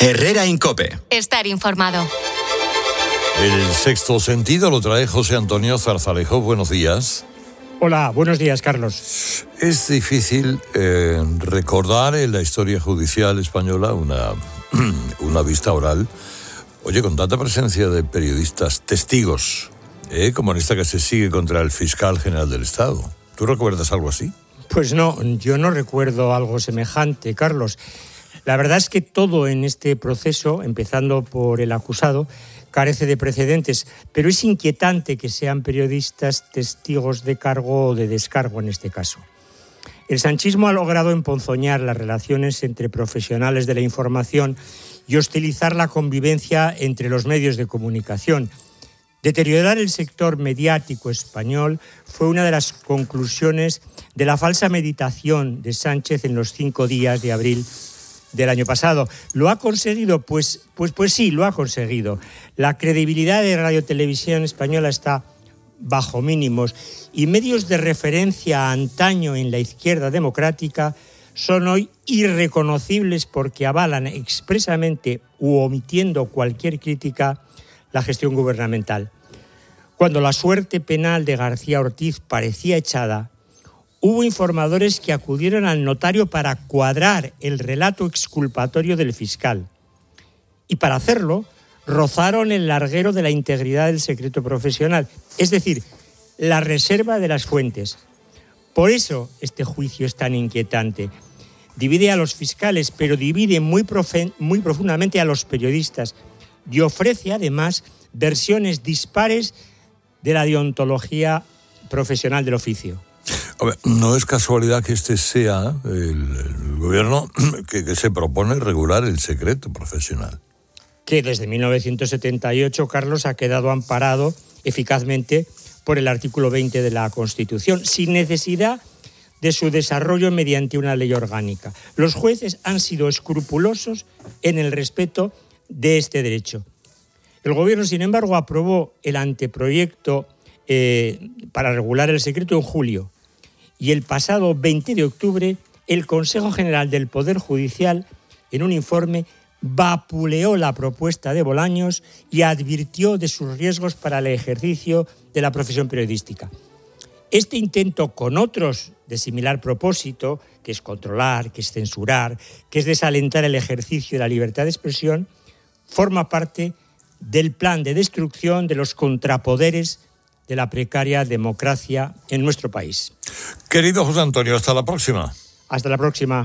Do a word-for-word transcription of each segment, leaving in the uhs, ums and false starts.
Herrera en COPE. Estar informado. El sexto sentido lo trae José Antonio Zarzalejo. Buenos días. Hola, buenos días, Carlos. Es difícil eh, recordar en la historia judicial española una, una vista oral, oye, con tanta presencia de periodistas testigos, eh, como en esta que se sigue contra el fiscal general del Estado. ¿Tú recuerdas algo así? Pues no, yo no recuerdo algo semejante, Carlos. La verdad es que todo en este proceso, empezando por el acusado, carece de precedentes, pero es inquietante que sean periodistas testigos de cargo o de descargo en este caso. El sanchismo ha logrado emponzoñar las relaciones entre profesionales de la información y hostilizar la convivencia entre los medios de comunicación. Deteriorar el sector mediático español fue una de las conclusiones de la falsa meditación de Sánchez en los cinco días de abril del año pasado. ¿Lo ha conseguido? Pues, pues, pues sí, lo ha conseguido. La credibilidad de Radio Televisión Española está bajo mínimos y medios de referencia antaño en la izquierda democrática son hoy irreconocibles porque avalan expresamente u omitiendo cualquier crítica la gestión gubernamental. Cuando la suerte penal de García Ortiz parecía echada, hubo informadores que acudieron al notario para cuadrar el relato exculpatorio del fiscal. Y para hacerlo, rozaron el larguero de la integridad del secreto profesional, es decir, la reserva de las fuentes. Por eso este juicio es tan inquietante. Divide a los fiscales, pero divide muy, profe- muy profundamente a los periodistas y ofrece además versiones dispares de la deontología profesional del oficio. A ver, no es casualidad que este sea el, el gobierno que, que se propone regular el secreto profesional. Que desde mil novecientos setenta y ocho, Carlos, ha quedado amparado eficazmente por el artículo veinte de la Constitución, sin necesidad de su desarrollo mediante una ley orgánica. Los jueces han sido escrupulosos en el respeto de este derecho. El gobierno, sin embargo, aprobó el anteproyecto eh, para regular el secreto en julio. Y el pasado veinte de octubre, el Consejo General del Poder Judicial, en un informe, vapuleó la propuesta de Bolaños y advirtió de sus riesgos para el ejercicio de la profesión periodística. Este intento, con otros de similar propósito, que es controlar, que es censurar, que es desalentar el ejercicio de la libertad de expresión, forma parte del plan de destrucción de los contrapoderes de la precaria democracia en nuestro país. Querido José Antonio, hasta la próxima. Hasta la próxima.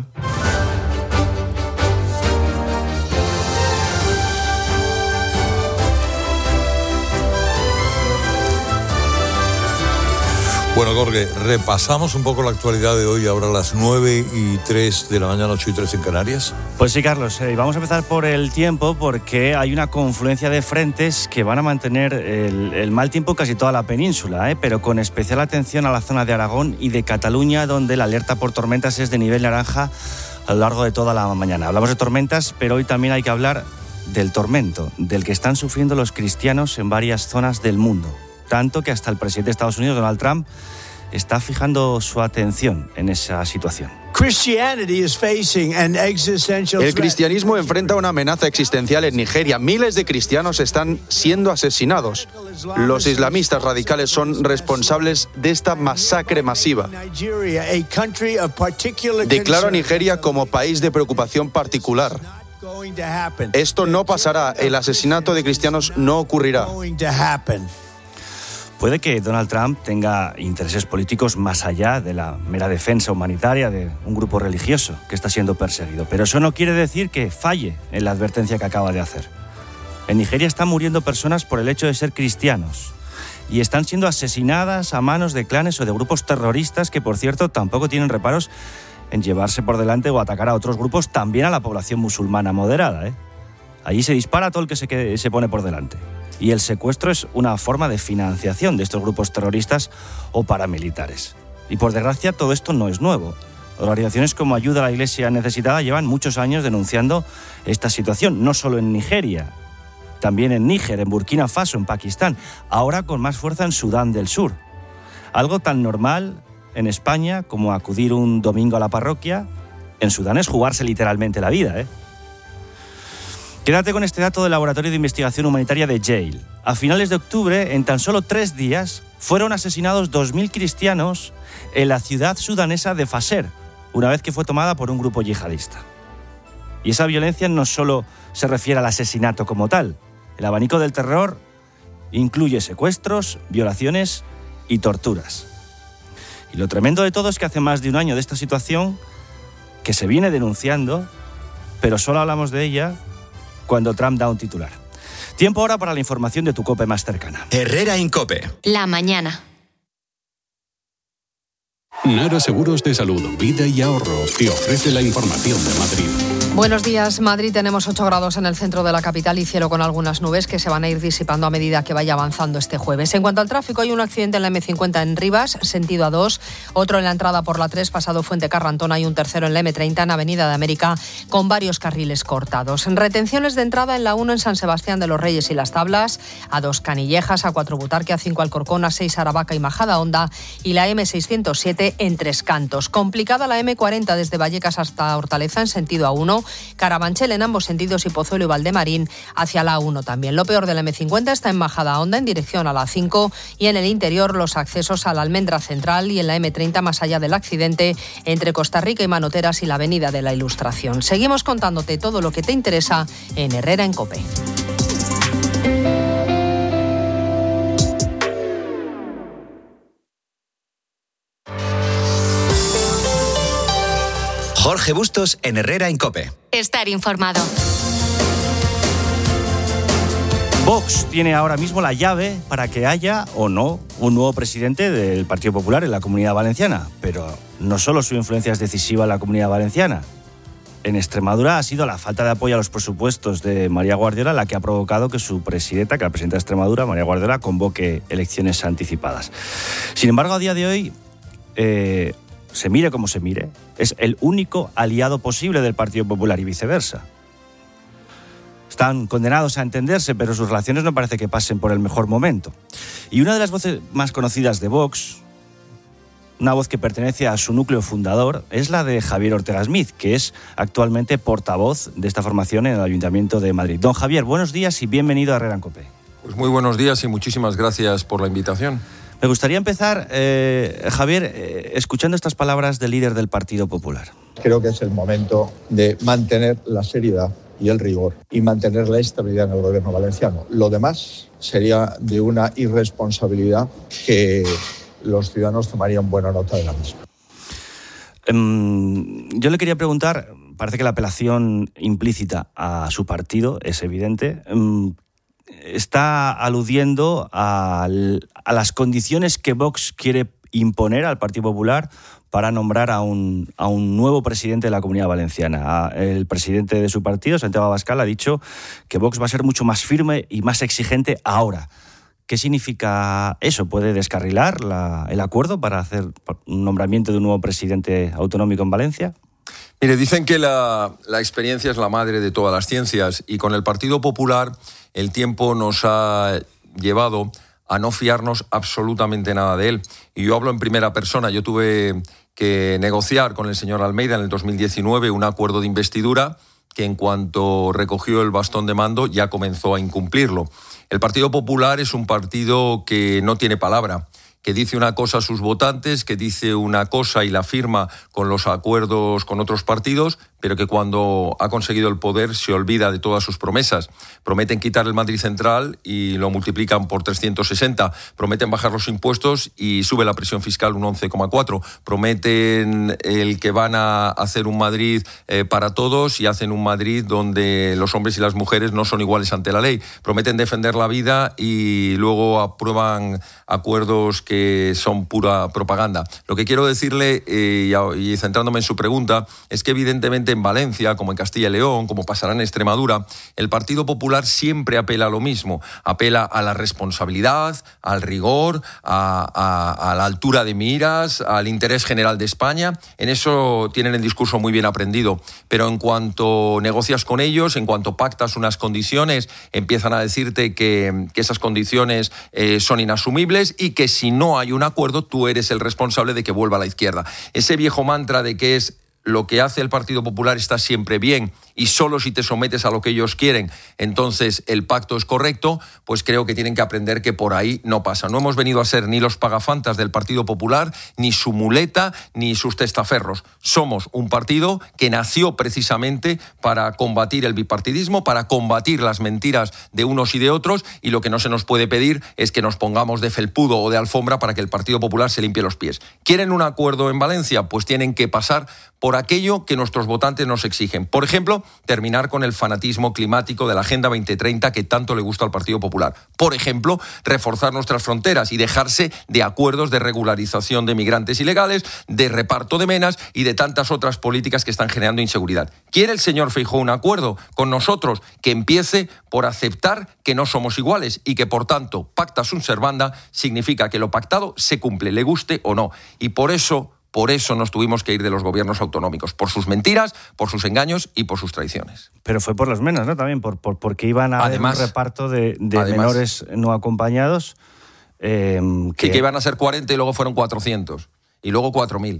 Bueno, Jorge, repasamos un poco la actualidad de hoy, ahora a las nueve y tres de la mañana, ocho y tres en Canarias. Pues sí, Carlos, eh, vamos a empezar por el tiempo porque hay una confluencia de frentes que van a mantener el, el mal tiempo casi toda la península, eh, pero con especial atención a la zona de Aragón y de Cataluña, donde la alerta por tormentas es de nivel naranja a lo largo de toda la mañana. Hablamos de tormentas, pero hoy también hay que hablar del tormento, del que están sufriendo los cristianos en varias zonas del mundo. Tanto que hasta el presidente de Estados Unidos, Donald Trump, está fijando su atención en esa situación. El cristianismo enfrenta una amenaza existencial en Nigeria. Miles de cristianos están siendo asesinados. Los islamistas radicales son responsables de esta masacre masiva. Declaro a Nigeria como país de preocupación particular. Esto no pasará. El asesinato de cristianos no ocurrirá. Puede que Donald Trump tenga intereses políticos más allá de la mera defensa humanitaria de un grupo religioso que está siendo perseguido, pero eso no quiere decir que falle en la advertencia que acaba de hacer. En Nigeria están muriendo personas por el hecho de ser cristianos y están siendo asesinadas a manos de clanes o de grupos terroristas que, por cierto, tampoco tienen reparos en llevarse por delante o atacar a otros grupos, también a la población musulmana moderada, ¿eh? Allí se dispara a todo el que se, que se pone por delante. Y el secuestro es una forma de financiación de estos grupos terroristas o paramilitares. Y por desgracia todo esto no es nuevo. Organizaciones como Ayuda a la Iglesia Necesitada llevan muchos años denunciando esta situación, no solo en Nigeria, también en Níger, en Burkina Faso, en Pakistán, ahora con más fuerza en Sudán del Sur. Algo tan normal en España como acudir un domingo a la parroquia, en Sudán es jugarse literalmente la vida, ¿eh? Quédate con este dato del Laboratorio de Investigación Humanitaria de Yale. A finales de octubre, en tan solo tres días, fueron asesinados dos mil cristianos en la ciudad sudanesa de Fasher, una vez que fue tomada por un grupo yihadista. Y esa violencia no solo se refiere al asesinato como tal. El abanico del terror incluye secuestros, violaciones y torturas. Y lo tremendo de todo es que hace más de un año de esta situación que se viene denunciando, pero solo hablamos de ella cuando Trump da un titular. Tiempo ahora para la información de tu COPE más cercana. Herrera Incope. La mañana. Nara Seguros de Salud, Vida y Ahorro te ofrece la información de Madrid. Buenos días, Madrid. Tenemos ocho grados en el centro de la capital y cielo con algunas nubes que se van a ir disipando a medida que vaya avanzando este jueves. En cuanto al tráfico, hay un accidente en la eme cincuenta en Rivas, sentido A dos, otro en la entrada por la tres, pasado Fuente Carrantona, y un tercero en la eme treinta en Avenida de América, con varios carriles cortados. Retenciones de entrada en la uno en San Sebastián de los Reyes y Las Tablas, A dos Canillejas, A cuatro Butarque, A cinco Alcorcón, A seis Aravaca y Majadahonda, y la eme seiscientos siete en Tres Cantos. Complicada la eme cuarenta desde Vallecas hasta Hortaleza en sentido A uno, Carabanchel en ambos sentidos y Pozuelo y Valdemarín hacia la A uno también. Lo peor de la eme cincuenta está en Majadahonda en dirección a la A cinco y en el interior los accesos a la Almendra Central, y en la eme treinta más allá del accidente entre Costa Rica y Manoteras y la Avenida de la Ilustración. Seguimos contándote todo lo que te interesa en Herrera en COPE. Jorge Bustos en Herrera en COPE. Estar informado. Vox tiene ahora mismo la llave para que haya o no un nuevo presidente del Partido Popular en la Comunidad Valenciana. Pero no solo su influencia es decisiva en la Comunidad Valenciana. En Extremadura ha sido la falta de apoyo a los presupuestos de María Guardiola la que ha provocado que su presidenta, que la presidenta de Extremadura, María Guardiola, convoque elecciones anticipadas. Sin embargo, a día de hoy, eh, se mire como se mire, es el único aliado posible del Partido Popular y viceversa. Están condenados a entenderse, pero sus relaciones no parece que pasen por el mejor momento. Y una de las voces más conocidas de Vox, una voz que pertenece a su núcleo fundador, es la de Javier Ortega Smith, que es actualmente portavoz de esta formación en el Ayuntamiento de Madrid. Don Javier, buenos días y bienvenido a Herrera en COPE. Pues muy buenos días y muchísimas gracias por la invitación. Me gustaría empezar, eh, Javier, eh, escuchando estas palabras del líder del Partido Popular. Creo que es el momento de mantener la seriedad y el rigor y mantener la estabilidad en el gobierno valenciano. Lo demás sería de una irresponsabilidad que los ciudadanos tomarían buena nota de la misma. Um, yo le quería preguntar, parece que la apelación implícita a su partido es evidente. Um, está aludiendo a, a las condiciones que Vox quiere imponer al Partido Popular para nombrar a un, a un nuevo presidente de la Comunidad Valenciana. El presidente de su partido, Santiago Abascal, ha dicho que Vox va a ser mucho más firme y más exigente ahora. ¿Qué significa eso? ¿Puede descarrilar la, el acuerdo para hacer un nombramiento de un nuevo presidente autonómico en Valencia? Mire, dicen que la, la experiencia es la madre de todas las ciencias y con el Partido Popular el tiempo nos ha llevado a no fiarnos absolutamente nada de él. Y yo hablo en primera persona. Yo tuve que negociar con el señor Almeida en el dos mil diecinueve un acuerdo de investidura que en cuanto recogió el bastón de mando ya comenzó a incumplirlo. El Partido Popular es un partido que no tiene palabra, que dice una cosa a sus votantes, que dice una cosa y la firma con los acuerdos con otros partidos, pero que cuando ha conseguido el poder se olvida de todas sus promesas. Prometen quitar el Madrid Central y lo multiplican por trescientos sesenta. Prometen bajar los impuestos y sube la presión fiscal un once coma cuatro. Prometen el que van a hacer un Madrid eh, para todos y hacen un Madrid donde los hombres y las mujeres no son iguales ante la ley. Prometen defender la vida y luego aprueban acuerdos que son pura propaganda. Lo que quiero decirle, eh, y, y centrándome en su pregunta, es que evidentemente en Valencia, como en Castilla y León, como pasará en Extremadura, el Partido Popular siempre apela a lo mismo. Apela a la responsabilidad, al rigor, a, a, a la altura de miras, al interés general de España. En eso tienen el discurso muy bien aprendido. Pero en cuanto negocias con ellos, en cuanto pactas unas condiciones, empiezan a decirte que, que esas condiciones eh, son inasumibles y que si no hay un acuerdo, tú eres el responsable de que vuelva a la izquierda. Ese viejo mantra de que es lo que hace el Partido Popular está siempre bien y solo si te sometes a lo que ellos quieren, entonces el pacto es correcto, pues creo que tienen que aprender que por ahí no pasa. No hemos venido a ser ni los pagafantas del Partido Popular, ni su muleta, ni sus testaferros. Somos un partido que nació precisamente para combatir el bipartidismo, para combatir las mentiras de unos y de otros, y lo que no se nos puede pedir es que nos pongamos de felpudo o de alfombra para que el Partido Popular se limpie los pies. ¿Quieren un acuerdo en Valencia? Pues tienen que pasar por aquello que nuestros votantes nos exigen. Por ejemplo, terminar con el fanatismo climático de la Agenda veinte treinta que tanto le gusta al Partido Popular. Por ejemplo, reforzar nuestras fronteras y dejarse de acuerdos de regularización de migrantes ilegales, de reparto de menas y de tantas otras políticas que están generando inseguridad. ¿Quiere el señor Feijóo un acuerdo con nosotros? Que empiece por aceptar que no somos iguales y que, por tanto, pacta sunt servanda significa que lo pactado se cumple, le guste o no. Y por eso... Por eso nos tuvimos que ir de los gobiernos autonómicos, por sus mentiras, por sus engaños y por sus traiciones. Pero fue por las menas, ¿no? También por, por porque iban a además, haber un reparto de, de además, menores no acompañados. Eh, que... Sí, que iban a ser cuarenta y luego fueron cuatrocientos. Y luego cuatro mil.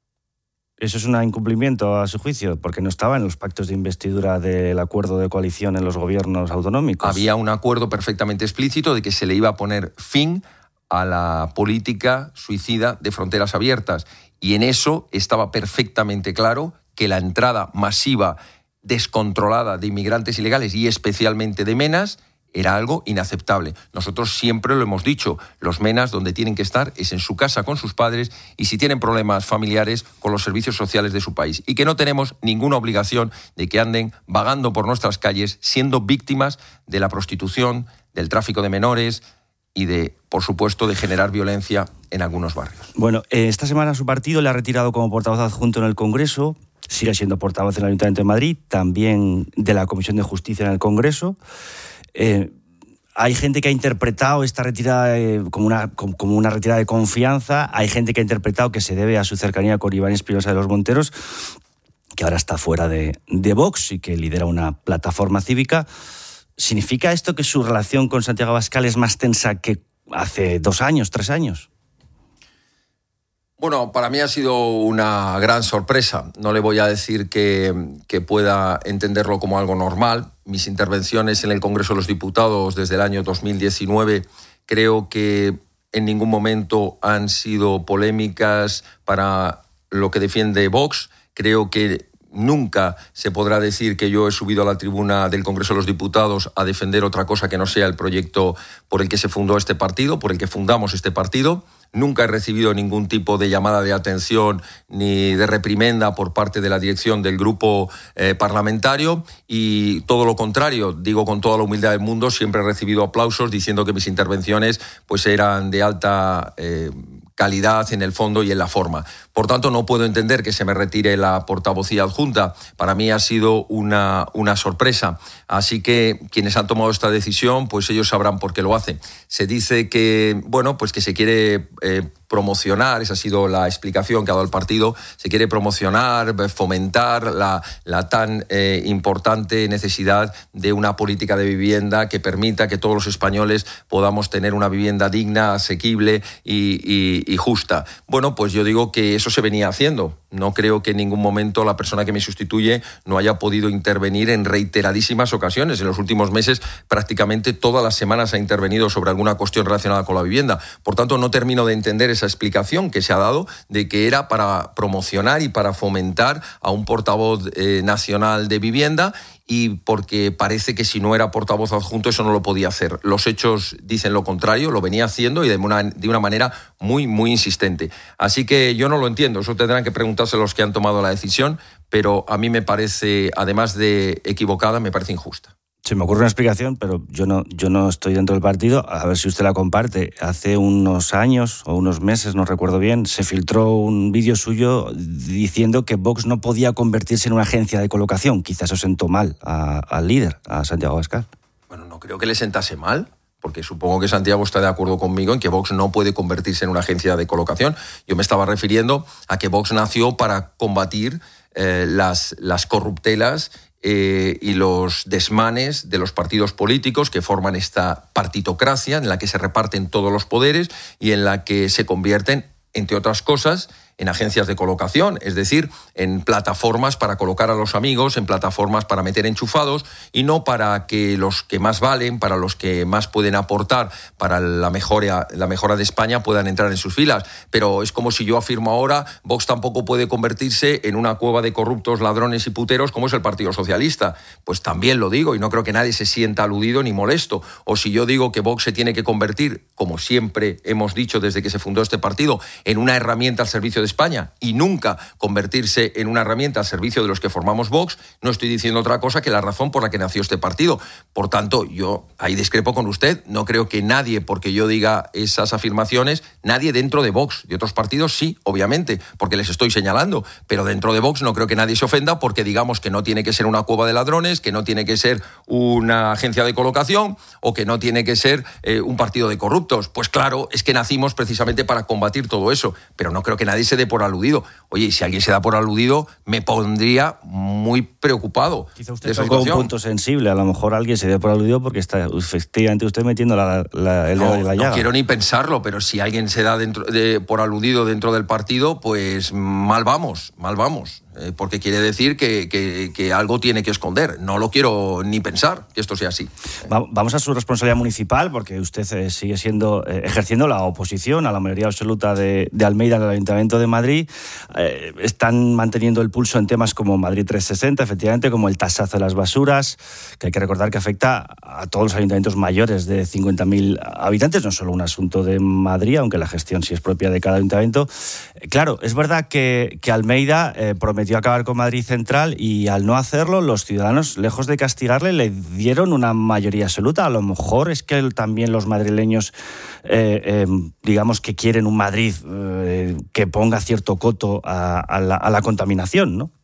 Eso es un incumplimiento a su juicio, porque no estaba en los pactos de investidura del acuerdo de coalición en los gobiernos autonómicos. Había un acuerdo perfectamente explícito de que se le iba a poner fin a la política suicida de fronteras abiertas. Y en eso estaba perfectamente claro que la entrada masiva, descontrolada de inmigrantes ilegales y especialmente de menas era algo inaceptable. Nosotros siempre lo hemos dicho, los menas donde tienen que estar es en su casa con sus padres y si tienen problemas familiares con los servicios sociales de su país. Y que no tenemos ninguna obligación de que anden vagando por nuestras calles siendo víctimas de la prostitución, del tráfico de menores y de, por supuesto, de generar violencia en algunos barrios. Bueno, eh, esta semana su partido le ha retirado como portavoz adjunto en el Congreso, sigue siendo portavoz en el Ayuntamiento de Madrid, también de la Comisión de Justicia en el Congreso. Eh, hay gente que ha interpretado esta retirada eh, como, una, como, como una retirada de confianza, hay gente que ha interpretado que se debe a su cercanía con Iván Espinosa de los Monteros, que ahora está fuera de, de Vox y que lidera una plataforma cívica. ¿Significa esto que su relación con Santiago Abascal es más tensa que hace dos años, tres años? Bueno, para mí ha sido una gran sorpresa. No le voy a decir que, que pueda entenderlo como algo normal. Mis intervenciones en el Congreso de los Diputados desde el año dos mil diecinueve creo que en ningún momento han sido polémicas para lo que defiende Vox. Creo que nunca se podrá decir que yo he subido a la tribuna del Congreso de los Diputados a defender otra cosa que no sea el proyecto por el que se fundó este partido, por el que fundamos este partido. Nunca he recibido ningún tipo de llamada de atención ni de reprimenda por parte de la dirección del grupo eh, parlamentario y todo lo contrario, digo con toda la humildad del mundo, siempre he recibido aplausos diciendo que mis intervenciones pues eran de alta eh, calidad en el fondo y en la forma. Por tanto, no puedo entender que se me retire la portavocía adjunta. Para mí ha sido una, una sorpresa. Así que quienes han tomado esta decisión, pues ellos sabrán por qué lo hacen. Se dice que, bueno, pues que se quiere eh, promocionar, esa ha sido la explicación que ha dado el partido, se quiere promocionar, fomentar la, la tan eh, importante necesidad de una política de vivienda que permita que todos los españoles podamos tener una vivienda digna, asequible y, y, y justa. Bueno, pues yo digo que eso se venía haciendo. No creo que en ningún momento la persona que me sustituye no haya podido intervenir en reiteradísimas ocasiones. En los últimos meses prácticamente todas las semanas ha intervenido sobre alguna cuestión relacionada con la vivienda. Por tanto, no termino de entender esa explicación que se ha dado de que era para promocionar y para fomentar a un portavoz eh, nacional de vivienda y porque parece que si no era portavoz adjunto eso no lo podía hacer. Los hechos dicen lo contrario, lo venía haciendo y de una, de una manera muy, muy insistente. Así que yo no lo entiendo, eso tendrán que preguntarse los que han tomado la decisión, pero a mí me parece, además de equivocada, me parece injusta. Se me ocurre una explicación, pero yo no, yo no estoy dentro del partido, a ver si usted la comparte. Hace unos años o unos meses, no recuerdo bien, se filtró un vídeo suyo diciendo que Vox no podía convertirse en una agencia de colocación. Quizás eso sentó mal a, al líder, a Santiago Abascal. Bueno, no creo que le sentase mal, porque supongo que Santiago está de acuerdo conmigo en que Vox no puede convertirse en una agencia de colocación. Yo me estaba refiriendo a que Vox nació para combatir eh, las, las corruptelas Eh, y los desmanes de los partidos políticos que forman esta partitocracia en la que se reparten todos los poderes y en la que se convierten, entre otras cosas, en agencias de colocación, es decir, en plataformas para colocar a los amigos, en plataformas para meter enchufados y no para que los que más valen, para los que más pueden aportar para la mejora, la mejora de España puedan entrar en sus filas. Pero es como si yo afirmo ahora, Vox tampoco puede convertirse en una cueva de corruptos, ladrones y puteros como es el Partido Socialista. Pues también lo digo y no creo que nadie se sienta aludido ni molesto. O si yo digo que Vox se tiene que convertir, como siempre hemos dicho desde que se fundó este partido, en una herramienta al servicio de España y nunca convertirse en una herramienta al servicio de los que formamos Vox, no estoy diciendo otra cosa que la razón por la que nació este partido. Por tanto, yo ahí discrepo con usted. No creo que nadie, porque yo diga esas afirmaciones, nadie dentro de Vox. De otros partidos sí, obviamente, porque les estoy señalando, pero dentro de Vox no creo que nadie se ofenda porque digamos que no tiene que ser una cueva de ladrones, que no tiene que ser una agencia de colocación o que no tiene que ser eh, un partido de corruptos. Pues claro, es que nacimos precisamente para combatir todo eso, pero no creo que nadie se dé por aludido. Oye, y si alguien se da por aludido, me pondría muy preocupado. Quizá usted tocó un punto sensible, a lo mejor alguien se dé por aludido porque está efectivamente usted metiendo la, la, el dedo no, de la llaga. No quiero ni pensarlo, pero si alguien se da dentro de, por aludido dentro del partido, pues mal vamos, mal vamos. Eh, porque quiere decir que, que, que algo tiene que esconder. No lo quiero ni pensar que esto sea así. Vamos a su responsabilidad municipal, porque usted eh, sigue siendo eh, ejerciendo la oposición a la mayoría absoluta de, de Almeida en el Ayuntamiento de Madrid. Eh, están manteniendo el pulso en temas como Madrid trescientos sesenta, efectivamente, como el tasazo de las basuras, que hay que recordar que afecta a todos los ayuntamientos mayores de cincuenta mil habitantes, no solo un asunto de Madrid, aunque la gestión sí es propia de cada ayuntamiento. Eh, claro, es verdad que, que Almeida eh, prometió acabar con Madrid Central y al no hacerlo, los ciudadanos, lejos de castigarle, le dieron una mayoría absoluta. A lo mejor es que también los madrileños, eh, eh, digamos que quieren un Madrid eh, que ponga cierto coto a, a, la, a la contaminación, ¿no?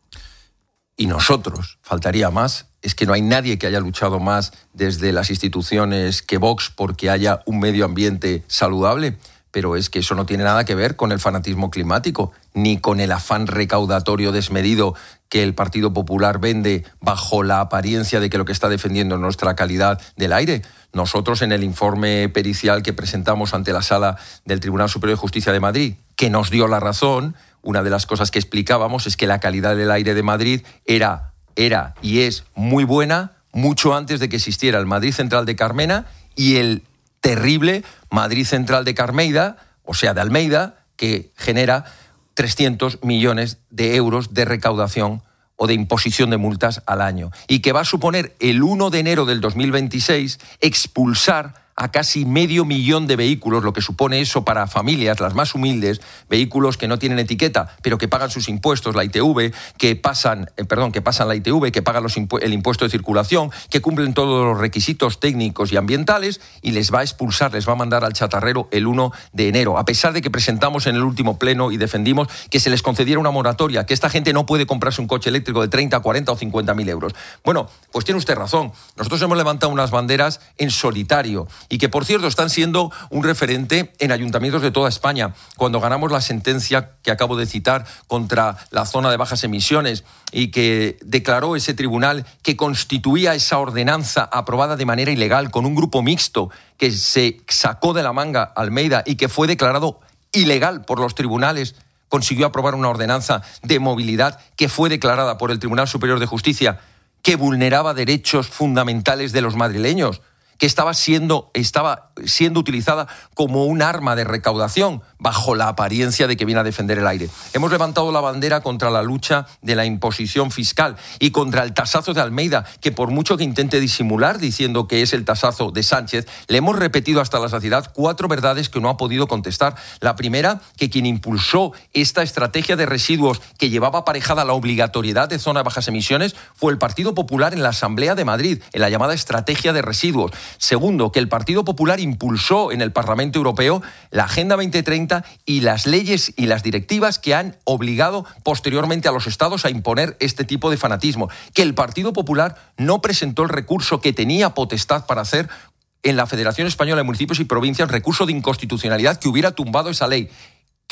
Y nosotros, faltaría más, es que no hay nadie que haya luchado más desde las instituciones que Vox porque haya un medio ambiente saludable. Pero es que eso no tiene nada que ver con el fanatismo climático, ni con el afán recaudatorio desmedido que el Partido Popular vende bajo la apariencia de que lo que está defendiendo es nuestra calidad del aire. Nosotros, en el informe pericial que presentamos ante la Sala del Tribunal Superior de Justicia de Madrid, que nos dio la razón, una de las cosas que explicábamos es que la calidad del aire de Madrid era, era y es muy buena mucho antes de que existiera el Madrid Central de Carmena y el terrible Madrid Central de Carmeida, o sea, de Almeida, que genera trescientos millones de euros de recaudación o de imposición de multas al año, y que va a suponer el uno de enero del dos mil veintiséis expulsar a casi medio millón de vehículos, lo que supone eso para familias, las más humildes, vehículos que no tienen etiqueta, pero que pagan sus impuestos, la I T V, que pasan, eh, perdón, que pasan la I T V, que pagan los impu- el impuesto de circulación, que cumplen todos los requisitos técnicos y ambientales, y les va a expulsar, les va a mandar al chatarrero el uno de enero, a pesar de que presentamos en el último pleno y defendimos que se les concediera una moratoria, que esta gente no puede comprarse un coche eléctrico de treinta, cuarenta o cincuenta mil euros. Bueno, pues tiene usted razón. Nosotros hemos levantado unas banderas en solitario, y que, por cierto, están siendo un referente en ayuntamientos de toda España. Cuando ganamos la sentencia que acabo de citar contra la zona de bajas emisiones y que declaró ese tribunal que constituía esa ordenanza aprobada de manera ilegal con un grupo mixto que se sacó de la manga Almeida y que fue declarado ilegal por los tribunales, consiguió aprobar una ordenanza de movilidad que fue declarada por el Tribunal Superior de Justicia que vulneraba derechos fundamentales de los madrileños, que estaba siendo, estaba siendo utilizada como un arma de recaudación bajo la apariencia de que viene a defender el aire. Hemos levantado la bandera contra la lucha de la imposición fiscal y contra el tasazo de Almeida, que por mucho que intente disimular diciendo que es el tasazo de Sánchez, le hemos repetido hasta la saciedad cuatro verdades que no ha podido contestar. La primera, que quien impulsó esta estrategia de residuos que llevaba aparejada la obligatoriedad de zona de bajas emisiones fue el Partido Popular en la Asamblea de Madrid, en la llamada estrategia de residuos. Segundo, que el Partido Popular impulsó en el Parlamento Europeo la Agenda veinte treinta y las leyes y las directivas que han obligado posteriormente a los Estados a imponer este tipo de fanatismo. Que el Partido Popular no presentó el recurso que tenía potestad para hacer en la Federación Española de Municipios y Provincias, recurso de inconstitucionalidad que hubiera tumbado esa ley. Que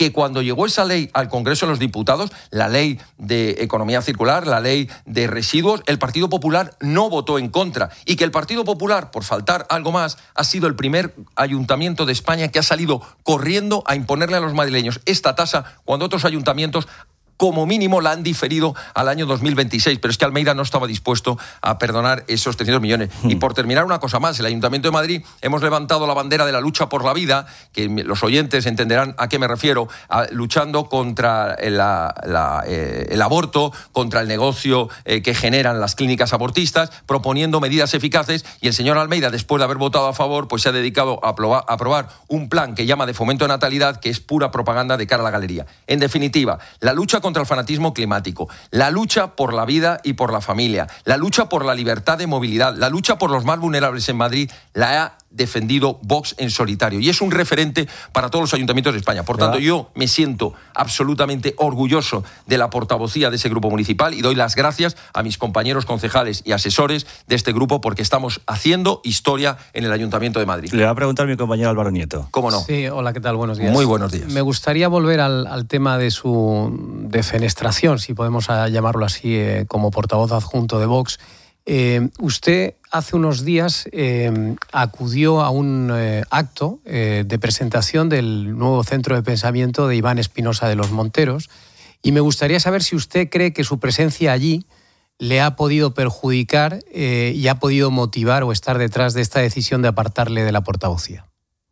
que cuando llegó esa ley al Congreso de los Diputados, la ley de economía circular, la ley de residuos, el Partido Popular no votó en contra y que el Partido Popular, por faltar algo más, ha sido el primer ayuntamiento de España que ha salido corriendo a imponerle a los madrileños esta tasa cuando otros ayuntamientos como mínimo la han diferido al año dos mil veintiséis, pero es que Almeida no estaba dispuesto a perdonar esos trescientos millones. Mm. Y por terminar, una cosa más, el Ayuntamiento de Madrid hemos levantado la bandera de la lucha por la vida, que los oyentes entenderán a qué me refiero, a, luchando contra la, la, eh, el aborto, contra el negocio eh, que generan las clínicas abortistas, proponiendo medidas eficaces, y el señor Almeida, después de haber votado a favor, pues se ha dedicado a aprobar, a aprobar un plan que llama de fomento de natalidad, que es pura propaganda de cara a la galería. En definitiva, la lucha contra contra el fanatismo climático, la lucha por la vida y por la familia, la lucha por la libertad de movilidad, la lucha por los más vulnerables en Madrid, la ha defendido Vox en solitario y es un referente para todos los ayuntamientos de España. Por tanto, yo me siento absolutamente orgulloso de la portavocía de ese grupo municipal y doy las gracias a mis compañeros concejales y asesores de este grupo porque estamos haciendo historia en el Ayuntamiento de Madrid. Le va a preguntar mi compañero Álvaro Nieto. ¿Cómo no? Sí, hola, ¿qué tal? Buenos días. Muy buenos días. Me gustaría volver al, al tema de su defenestración, si podemos llamarlo así, eh, como portavoz adjunto de Vox. Eh, usted hace unos días eh, acudió a un eh, acto eh, de presentación del nuevo centro de pensamiento de Iván Espinosa de los Monteros y me gustaría saber si usted cree que su presencia allí le ha podido perjudicar eh, y ha podido motivar o estar detrás de esta decisión de apartarle de la portavocía.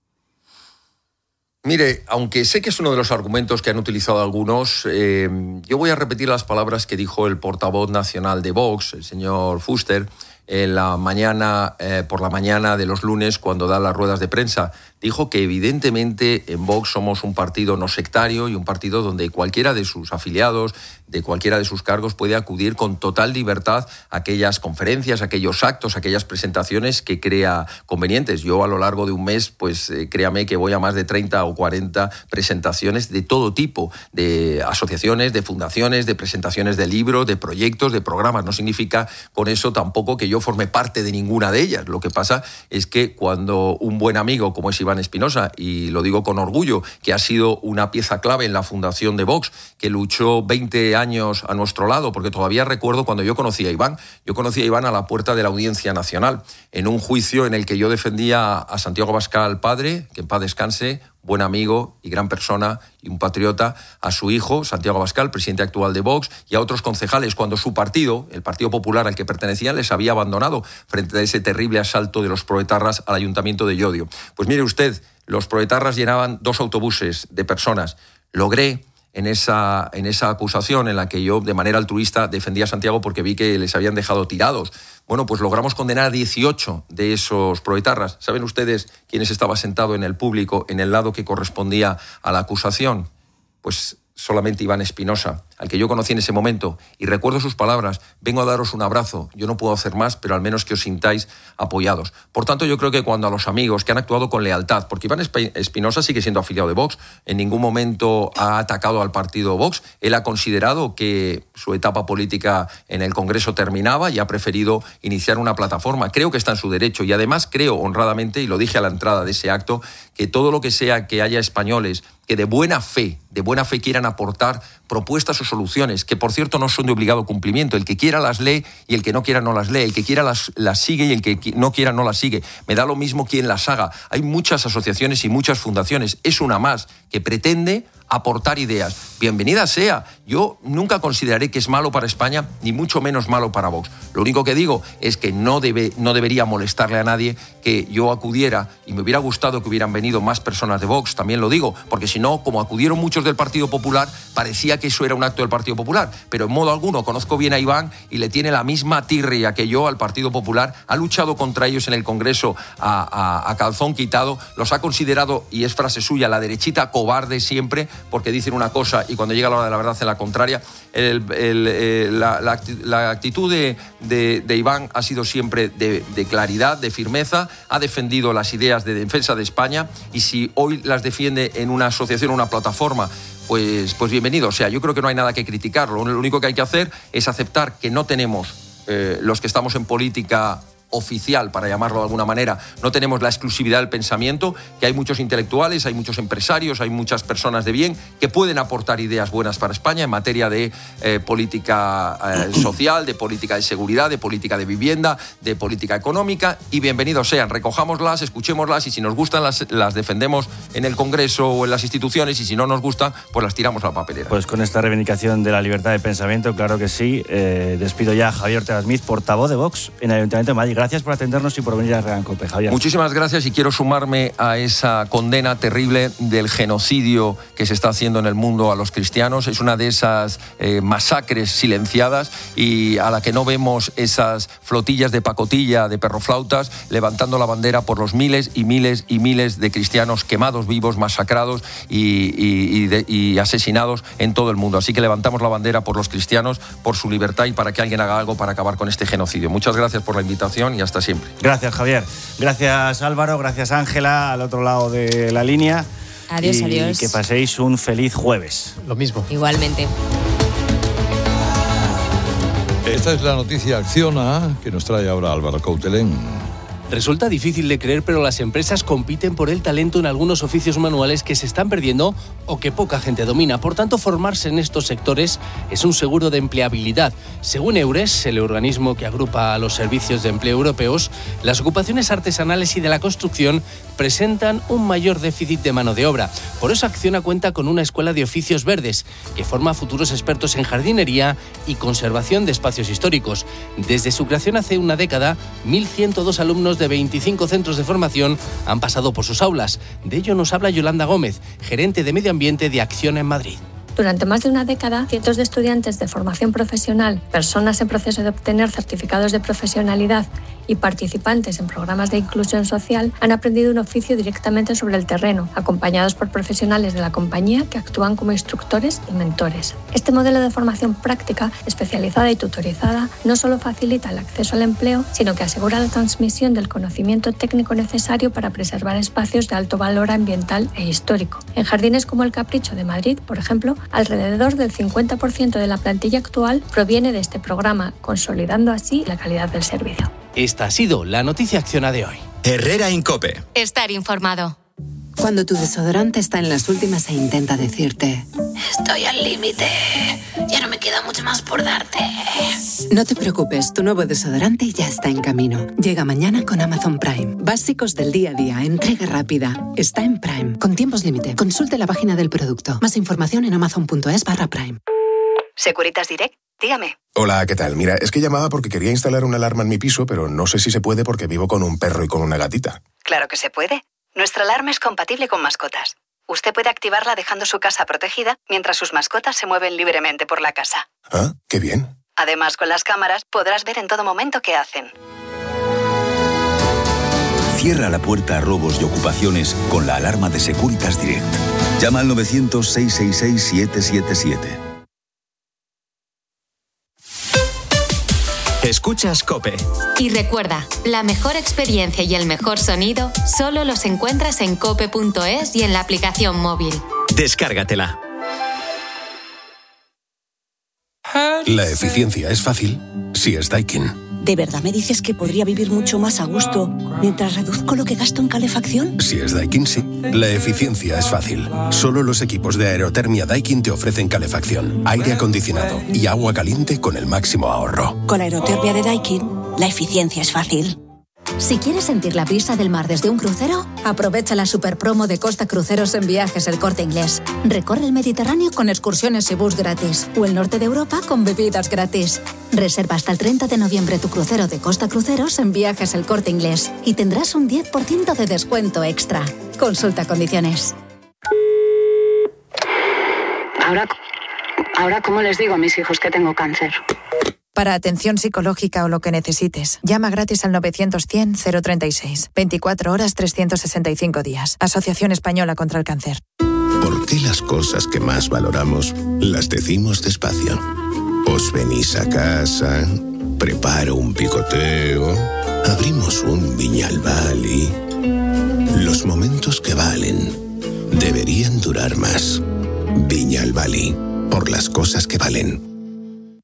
Mire, aunque sé que es uno de los argumentos que han utilizado algunos, eh, yo voy a repetir las palabras que dijo el portavoz nacional de Vox, el señor Fuster, en la mañana, eh, por la mañana de los lunes cuando da las ruedas de prensa. Dijo que evidentemente en Vox somos un partido no sectario y un partido donde cualquiera de sus afiliados, de cualquiera de sus cargos puede acudir con total libertad a aquellas conferencias, a aquellos actos, a aquellas presentaciones que crea convenientes. Yo a lo largo de un mes, pues eh, créame que voy a más de treinta o cuarenta presentaciones de todo tipo, de asociaciones, de fundaciones, de presentaciones de libros, de proyectos, de programas. No significa con eso tampoco que yo forme parte de ninguna de ellas. Lo que pasa es que cuando un buen amigo como es Iván Espinosa, y lo digo con orgullo, que ha sido una pieza clave en la fundación de Vox, que luchó veinte años a nuestro lado, porque todavía recuerdo cuando yo conocí a Iván, yo conocí a Iván a la puerta de la Audiencia Nacional, en un juicio en el que yo defendía a Santiago Abascal padre, que en paz descanse, buen amigo y gran persona y un patriota, a su hijo, Santiago Abascal, presidente actual de Vox, y a otros concejales, cuando su partido, el Partido Popular al que pertenecían, les había abandonado frente a ese terrible asalto de los proetarras al Ayuntamiento de Llodio. Pues mire usted, los proetarras llenaban dos autobuses de personas. Logré en esa, en esa acusación en la que yo de manera altruista defendía a Santiago porque vi que les habían dejado tirados. Bueno, pues logramos condenar a dieciocho de esos proetarras. ¿Saben ustedes quién estaba sentado en el público, en el lado que correspondía a la acusación? Pues solamente Iván Espinosa, al que yo conocí en ese momento, y recuerdo sus palabras: vengo a daros un abrazo, yo no puedo hacer más, pero al menos que os sintáis apoyados. Por tanto, yo creo que cuando a los amigos que han actuado con lealtad, porque Iván Espinosa sigue siendo afiliado de Vox, en ningún momento ha atacado al partido Vox, él ha considerado que su etapa política en el Congreso terminaba y ha preferido iniciar una plataforma. Creo que está en su derecho y además creo honradamente, y lo dije a la entrada de ese acto, que todo lo que sea que haya españoles que de buena fe, de buena fe quieran aportar propuestas o soluciones, que por cierto no son de obligado cumplimiento. El que quiera las lee y el que no quiera no las lee. El que quiera las, las sigue y el que no quiera no las sigue. Me da lo mismo quién las haga. Hay muchas asociaciones y muchas fundaciones. Es una más que pretende aportar ideas. Bienvenida sea. Yo nunca consideraré que es malo para España, ni mucho menos malo para Vox. Lo único que digo es que no, debe, no debería molestarle a nadie que yo acudiera, y me hubiera gustado que hubieran venido más personas de Vox, también lo digo, porque si no, como acudieron muchos del Partido Popular, parecía que eso era un acto del Partido Popular, pero en modo alguno. Conozco bien a Iván y le tiene la misma tirria que yo al Partido Popular, ha luchado contra ellos en el Congreso a, a, a calzón quitado, los ha considerado, y es frase suya, la derechita cobarde siempre, porque dicen una cosa y cuando llega la hora de la verdad hacen la contraria. El, el, el, la, la, la actitud de, de, de Iván ha sido siempre de, de claridad, de firmeza, ha defendido las ideas de defensa de España, y si hoy las defiende en una asociación, una plataforma, pues, pues bienvenido. O sea, yo creo que no hay nada que criticarlo. Lo único que hay que hacer es aceptar que no tenemos, eh, los que estamos en política, oficial, para llamarlo de alguna manera. No tenemos la exclusividad del pensamiento, que hay muchos intelectuales, hay muchos empresarios, hay muchas personas de bien que pueden aportar ideas buenas para España en materia de eh, política eh, social, de política de seguridad, de política de vivienda, de política económica, y bienvenidos sean. Recojámoslas, escuchémoslas, y si nos gustan las, las defendemos en el Congreso o en las instituciones, y si no nos gustan, pues las tiramos a la papelera. Pues con esta reivindicación de la libertad de pensamiento, claro que sí. Eh, despido ya a Javier Ortega Smith, portavoz de Vox en el Ayuntamiento de Madrid. Gracias por atendernos y por venir a Herrera en COPE, Javier. Muchísimas gracias, y quiero sumarme a esa condena terrible del genocidio que se está haciendo en el mundo a los cristianos. Es una de esas eh, masacres silenciadas y a la que no vemos esas flotillas de pacotilla, de perroflautas, levantando la bandera por los miles y miles y miles de cristianos quemados vivos, masacrados y, y, y, de, y asesinados en todo el mundo. Así que levantamos la bandera por los cristianos, por su libertad y para que alguien haga algo para acabar con este genocidio. Muchas gracias por la invitación y hasta siempre. Gracias, Javier. Gracias, Álvaro. Gracias, Ángela, al otro lado de la línea. Adiós, y adiós. Que paséis un feliz jueves. Lo mismo. Igualmente. Esta es la noticia Acciona que nos trae ahora Álvaro Coutelén. Resulta difícil de creer, pero las empresas compiten por el talento en algunos oficios manuales que se están perdiendo o que poca gente domina. Por tanto, formarse en estos sectores es un seguro de empleabilidad. Según EURES, el organismo que agrupa a los servicios de empleo europeos, las ocupaciones artesanales y de la construcción presentan un mayor déficit de mano de obra. Por eso Acciona cuenta con una escuela de oficios verdes que forma a futuros expertos en jardinería y conservación de espacios históricos. Desde su creación hace una década, mil ciento dos alumnos de veinticinco centros de formación han pasado por sus aulas. De ello nos habla Yolanda Gómez, gerente de Medio Ambiente de Acciona en Madrid. Durante más de una década, cientos de estudiantes de formación profesional, personas en proceso de obtener certificados de profesionalidad y participantes en programas de inclusión social han aprendido un oficio directamente sobre el terreno, acompañados por profesionales de la compañía que actúan como instructores y mentores. Este modelo de formación práctica, especializada y tutorizada, no solo facilita el acceso al empleo, sino que asegura la transmisión del conocimiento técnico necesario para preservar espacios de alto valor ambiental e histórico. En jardines como el Capricho de Madrid, por ejemplo, alrededor del cincuenta por ciento de la plantilla actual proviene de este programa, consolidando así la calidad del servicio. Esta ha sido la noticia Acciona de hoy. Herrera en COPE. Estar informado. Cuando tu desodorante está en las últimas e intenta decirte: estoy al límite, ya no me queda mucho más por darte. No te preocupes, tu nuevo desodorante ya está en camino. Llega mañana con Amazon Prime. Básicos del día a día, entrega rápida. Está en Prime, con tiempos límite. Consulte la página del producto. Más información en amazon.es barra Prime. Securitas Direct, dígame. Hola, ¿qué tal? Mira, es que llamaba porque quería instalar una alarma en mi piso, pero no sé si se puede porque vivo con un perro y con una gatita. Claro que se puede. Nuestra alarma es compatible con mascotas. Usted puede activarla dejando su casa protegida mientras sus mascotas se mueven libremente por la casa. Ah, qué bien. Además, con las cámaras podrás ver en todo momento qué hacen. Cierra la puerta a robos y ocupaciones con la alarma de Securitas Direct. Llama al novecientos, seiscientos sesenta y seis, siete siete siete. Escuchas COPE. Y recuerda, la mejor experiencia y el mejor sonido solo los encuentras en cope punto es y en la aplicación móvil. Descárgatela. La eficiencia es fácil si es Daikin. ¿De verdad me dices que podría vivir mucho más a gusto mientras reduzco lo que gasto en calefacción? Si es Daikin, sí. La eficiencia es fácil. Solo los equipos de aerotermia Daikin te ofrecen calefacción, aire acondicionado y agua caliente con el máximo ahorro. Con aerotermia de Daikin, la eficiencia es fácil. Si quieres sentir la brisa del mar desde un crucero, aprovecha la super promo de Costa Cruceros en Viajes El Corte Inglés. Recorre el Mediterráneo con excursiones y bus gratis, o el norte de Europa con bebidas gratis. Reserva hasta el treinta de noviembre tu crucero de Costa Cruceros en Viajes El Corte Inglés y tendrás un diez por ciento de descuento extra. Consulta condiciones. Ahora, ahora, ¿cómo les digo a mis hijos que tengo cáncer? Para atención psicológica o lo que necesites, llama gratis al novecientos cien cero treinta y seis. veinticuatro horas, trescientos sesenta y cinco días. Asociación Española contra el Cáncer. ¿Por qué las cosas que más valoramos las decimos despacio? Os venís a casa, preparo un picoteo, abrimos un Viñalbali. Los momentos que valen deberían durar más. Viñalbali, por las cosas que valen.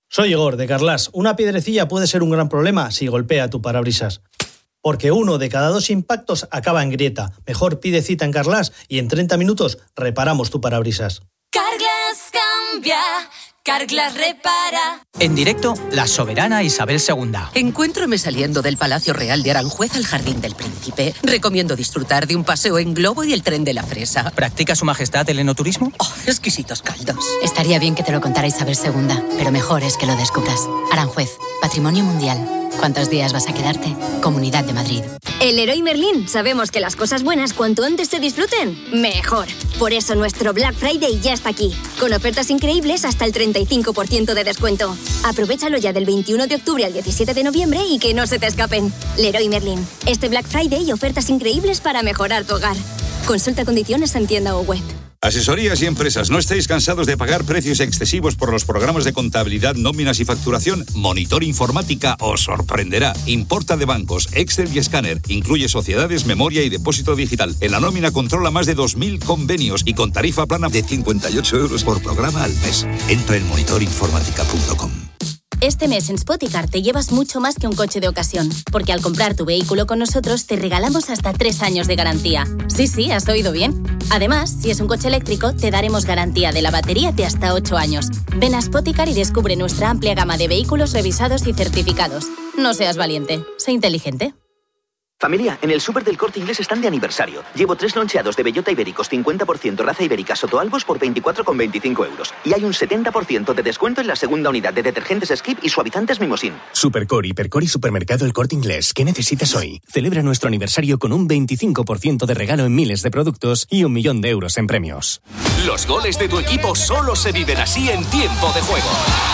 Soy Igor, de Carlas. Una piedrecilla puede ser un gran problema si golpea tu parabrisas. Porque uno de cada dos impactos acaba en grieta. Mejor pide cita en Carlas y en treinta minutos reparamos tu parabrisas. Carglass cambia, Carglass repara. En directo, la soberana Isabel segunda. Encuéntrame saliendo del Palacio Real de Aranjuez al Jardín del Príncipe. Recomiendo disfrutar de un paseo en globo y el tren de la fresa. ¿Practica su majestad el enoturismo? Oh, exquisitos caldos. Estaría bien que te lo contara Isabel segunda, pero mejor es que lo descubras. Aranjuez, Patrimonio Mundial. ¿Cuántos días vas a quedarte? Comunidad de Madrid. En Leroy Merlin sabemos que las cosas buenas cuanto antes se disfruten, mejor. Por eso nuestro Black Friday ya está aquí, con ofertas increíbles hasta el treinta y cinco por ciento de descuento. Aprovechalo ya del veintiuno de octubre al diecisiete de noviembre y que no se te escapen. Leroy Merlin, este Black Friday y ofertas increíbles para mejorar tu hogar. Consulta condiciones en tienda o web. Asesorías y empresas, ¿no estáis cansados de pagar precios excesivos por los programas de contabilidad, nóminas y facturación? Monitor Informática os sorprenderá. Importa de bancos, Excel y escáner. Incluye sociedades, memoria y depósito digital. En la nómina controla más de dos mil convenios y con tarifa plana de cincuenta y ocho euros por programa al mes. Entra en monitor informática punto com. Este mes en Spoticar te llevas mucho más que un coche de ocasión, porque al comprar tu vehículo con nosotros te regalamos hasta tres años de garantía. Sí, sí, has oído bien. Además, si es un coche eléctrico, te daremos garantía de la batería de hasta ocho años. Ven a Spoticar y descubre nuestra amplia gama de vehículos revisados y certificados. No seas valiente, sé inteligente. Familia, en el súper del Corte Inglés están de aniversario. Llevo tres loncheados de bellota ibéricos cincuenta por ciento raza ibérica Sotoalbos por veinticuatro con veinticinco euros. Y hay un setenta por ciento de descuento en la segunda unidad de detergentes Skip y suavizantes Mimosin. Supercor, Hipercor y Supermercado El Corte Inglés. ¿Qué necesitas hoy? Celebra nuestro aniversario con un veinticinco por ciento de regalo en miles de productos y un millón de euros en premios. Los goles de tu equipo solo se viven así en Tiempo de Juego.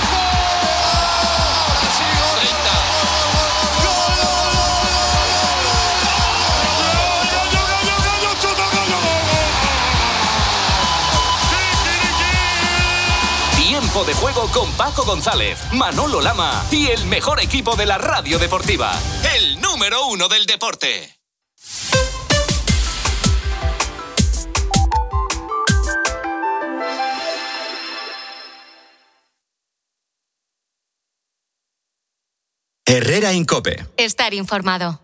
Tiempo de Juego con Paco González, Manolo Lama y el mejor equipo de la radio deportiva, el número uno del deporte. Herrera en COPE. Estar informado.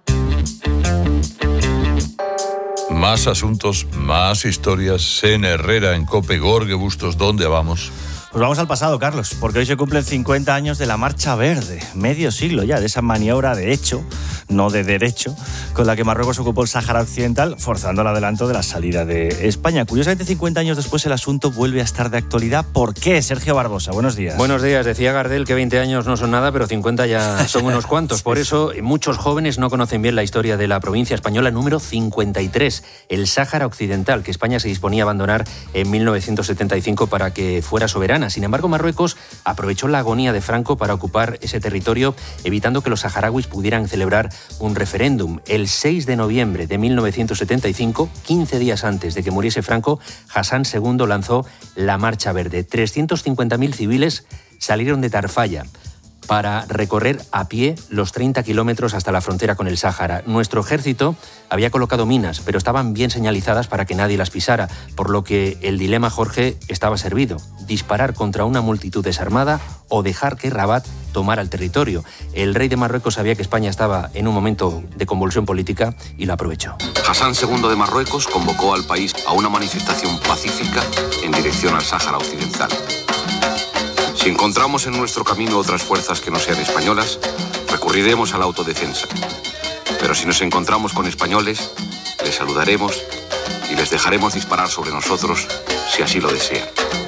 Más asuntos, más historias en Herrera en COPE. Gorge Bustos, ¿dónde vamos? Pues vamos al pasado, Carlos, porque hoy se cumplen cincuenta años de la Marcha Verde, medio siglo ya de esa maniobra de hecho, no de derecho, con la que Marruecos ocupó el Sáhara Occidental, forzando el adelanto de la salida de España. Curiosamente, cincuenta años después el asunto vuelve a estar de actualidad. ¿Por qué? Sergio Barbosa, buenos días. Buenos días. Decía Gardel que veinte años no son nada, pero cincuenta ya son unos cuantos. Por eso, muchos jóvenes no conocen bien la historia de la provincia española número cincuenta y tres, el Sáhara Occidental, que España se disponía a abandonar en mil novecientos setenta y cinco para que fuera soberana. Sin embargo, Marruecos aprovechó la agonía de Franco para ocupar ese territorio, evitando que los saharauis pudieran celebrar un referéndum. El seis de noviembre de mil novecientos setenta y cinco, quince días antes de que muriese Franco, Hassan segundo lanzó la Marcha Verde. trescientos cincuenta mil civiles salieron de Tarfaya para recorrer a pie los treinta kilómetros hasta la frontera con el Sáhara. Nuestro ejército había colocado minas, pero estaban bien señalizadas para que nadie las pisara, por lo que el dilema, Jorge, estaba servido: disparar contra una multitud desarmada o dejar que Rabat tomara el territorio. El rey de Marruecos sabía que España estaba en un momento de convulsión política y lo aprovechó. Hassan segundo de Marruecos convocó al país a una manifestación pacífica en dirección al Sáhara Occidental. Si encontramos en nuestro camino otras fuerzas que no sean españolas, recurriremos a la autodefensa. Pero si nos encontramos con españoles, les saludaremos y les dejaremos disparar sobre nosotros si así lo desean.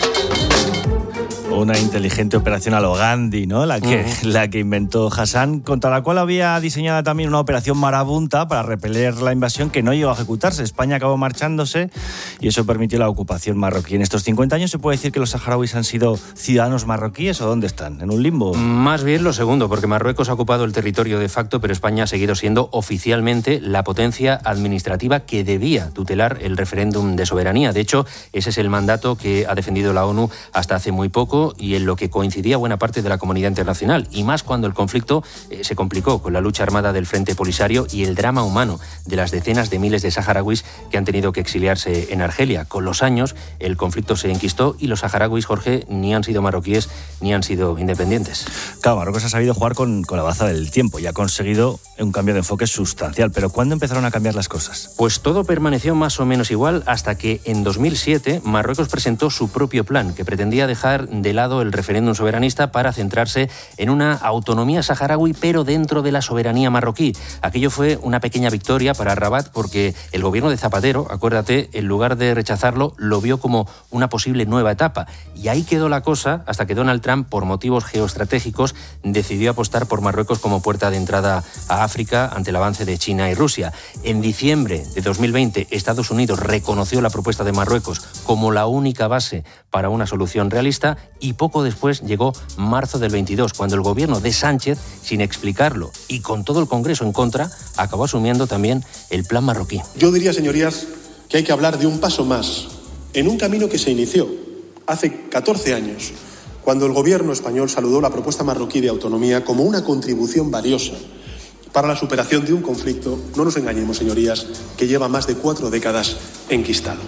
Una inteligente operación a lo Gandhi, ¿no? La que, uh-huh. la que inventó Hassan, contra la cual había diseñado también una operación marabunta para repeler la invasión que no llegó a ejecutarse. España acabó marchándose y eso permitió la ocupación marroquí. En estos cincuenta años, ¿se puede decir que los saharauis han sido ciudadanos marroquíes o dónde están? ¿En un limbo? Más bien lo segundo, porque Marruecos ha ocupado el territorio de facto, pero España ha seguido siendo oficialmente la potencia administrativa que debía tutelar el referéndum de soberanía. De hecho, ese es el mandato que ha defendido la ONU hasta hace muy poco. político y en lo que coincidía buena parte de la comunidad internacional, y más cuando el conflicto eh, se complicó con la lucha armada del Frente Polisario y el drama humano de las decenas de miles de saharauis que han tenido que exiliarse en Argelia. Con los años, el conflicto se enquistó y los saharauis, Jorge, ni han sido marroquíes ni han sido independientes. Claro, Marruecos ha sabido jugar con, con la baza del tiempo y ha conseguido un cambio de enfoque sustancial. Pero ¿cuándo empezaron a cambiar las cosas? Pues todo permaneció más o menos igual hasta que en dos mil siete Marruecos presentó su propio plan, que pretendía dejar de lado el referéndum soberanista para centrarse en una autonomía saharaui, pero dentro de la soberanía marroquí. Aquello fue una pequeña victoria para Rabat porque el gobierno de Zapatero, acuérdate, en lugar de rechazarlo, lo vio como una posible nueva etapa. Y ahí quedó la cosa hasta que Donald Trump, por motivos geoestratégicos, decidió apostar por Marruecos como puerta de entrada a África ante el avance de China y Rusia. En diciembre de dos mil veinte, Estados Unidos reconoció la propuesta de Marruecos como la única base para una solución realista y poco después llegó marzo del veintidós, cuando el gobierno de Sánchez, sin explicarlo y con todo el Congreso en contra, acabó asumiendo también el plan marroquí. Yo diría, señorías, que hay que hablar de un paso más en un camino que se inició hace catorce años, cuando el gobierno español saludó la propuesta marroquí de autonomía como una contribución valiosa para la superación de un conflicto, no nos engañemos, señorías, que lleva más de cuatro décadas enquistado.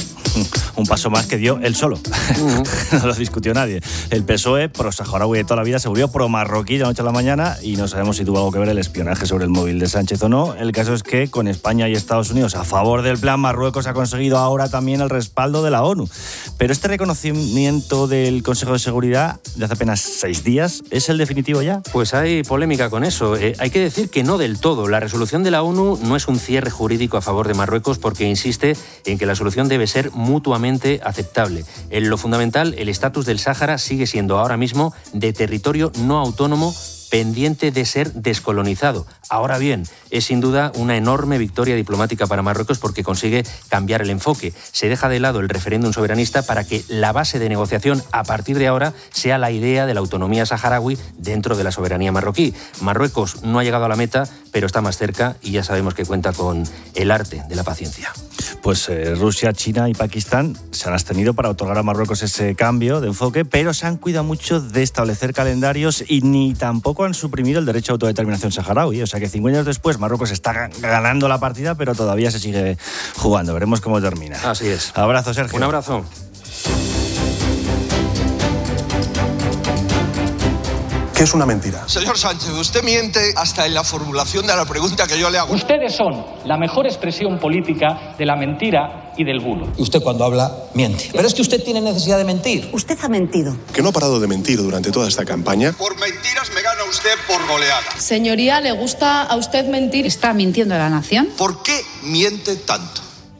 Un paso más que dio él solo. Uh-huh. No lo discutió nadie. El P S O E, pro-saharaui de toda la vida, se volvió pro-marroquí de la noche a la mañana y no sabemos si tuvo algo que ver el espionaje sobre el móvil de Sánchez o no. El caso es que con España y Estados Unidos a favor del plan, Marruecos ha conseguido ahora también el respaldo de la ONU. Pero este reconocimiento del Consejo de Seguridad de hace apenas seis días, ¿es el definitivo ya? Pues hay polémica con eso. Eh, hay que decir que no del todo. La resolución de la ONU no es un cierre jurídico a favor de Marruecos porque insiste en que la solución debe ser mutuamente aceptable. En lo fundamental, el estatus del Sáhara sigue siendo ahora mismo de territorio no autónomo pendiente de ser descolonizado. Ahora bien, es sin duda una enorme victoria diplomática para Marruecos porque consigue cambiar el enfoque. Se deja de lado el referéndum soberanista para que la base de negociación a partir de ahora sea la idea de la autonomía saharaui dentro de la soberanía marroquí. Marruecos no ha llegado a la meta, pero está más cerca y ya sabemos que cuenta con el arte de la paciencia. Pues eh, Rusia, China y Pakistán se han abstenido para otorgar a Marruecos ese cambio de enfoque, pero se han cuidado mucho de establecer calendarios y ni tampoco han suprimido el derecho a autodeterminación saharaui. O sea que cinco años después Marruecos está ganando la partida, pero todavía se sigue jugando. Veremos cómo termina. Así es. Abrazo, Sergio. Un abrazo. ¿Qué es una mentira? Señor Sánchez, usted miente hasta en la formulación de la pregunta que yo le hago. Ustedes son la mejor expresión política de la mentira y del bulo. Y usted cuando habla, miente. Pero es que usted tiene necesidad de mentir. Usted ha mentido. Que no ha parado de mentir durante toda esta campaña. Por mentiras me gana usted por goleada. Señoría, ¿le gusta a usted mentir? ¿Está mintiendo a la nación? ¿Por qué miente tanto?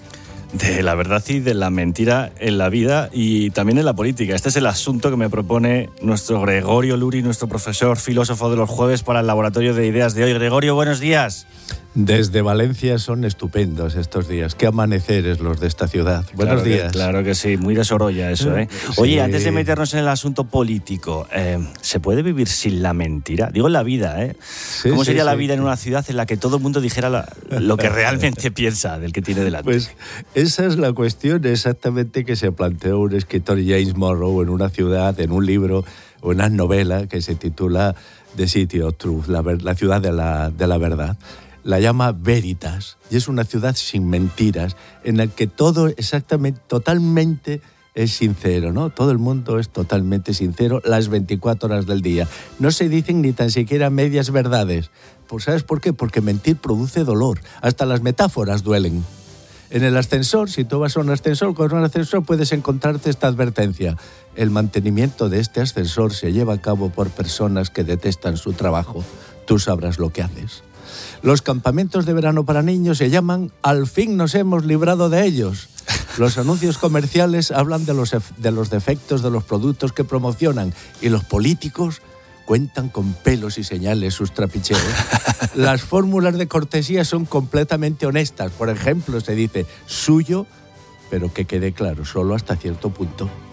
De la verdad y de la mentira en la vida y también en la política. Este es el asunto que me propone nuestro Gregorio Luri, nuestro profesor filósofo de los jueves para el Laboratorio de Ideas de hoy. Gregorio, buenos días. Desde Valencia son estupendos estos días. Qué amaneceres los de esta ciudad. Buenos claro días. Que, claro que sí, muy de Sorolla eso, ¿eh? Sí. Oye, antes de meternos en el asunto político, eh, ¿se puede vivir sin la mentira? Digo en la vida, ¿eh? Sí, ¿Cómo sería sí, la sí. vida en una ciudad en la que todo el mundo dijera la, lo que realmente piensa del que tiene delante? Pues esa es la cuestión exactamente que se planteó un escritor, James Monroe, en una ciudad, en un libro, una novela que se titula The City of Truth, la, la ciudad de la, de la verdad. La llama Veritas, y es una ciudad sin mentiras, en la que todo exactamente, totalmente es sincero, ¿no? Todo el mundo es totalmente sincero las veinticuatro horas del día. No se dicen ni tan siquiera medias verdades. Pues ¿sabes por qué? Porque mentir produce dolor. Hasta las metáforas duelen. En el ascensor, si tú vas a un ascensor, con un ascensor puedes encontrarte esta advertencia. El mantenimiento de este ascensor se lleva a cabo por personas que detestan su trabajo. Tú sabrás lo que haces. Los campamentos de verano para niños se llaman «Al fin nos hemos librado de ellos». Los anuncios comerciales hablan de los, de los defectos de los productos que promocionan y los políticos cuentan con pelos y señales sus trapicheos. Las fórmulas de cortesía son completamente honestas. Por ejemplo, se dice «suyo», pero que quede claro, solo hasta cierto punto.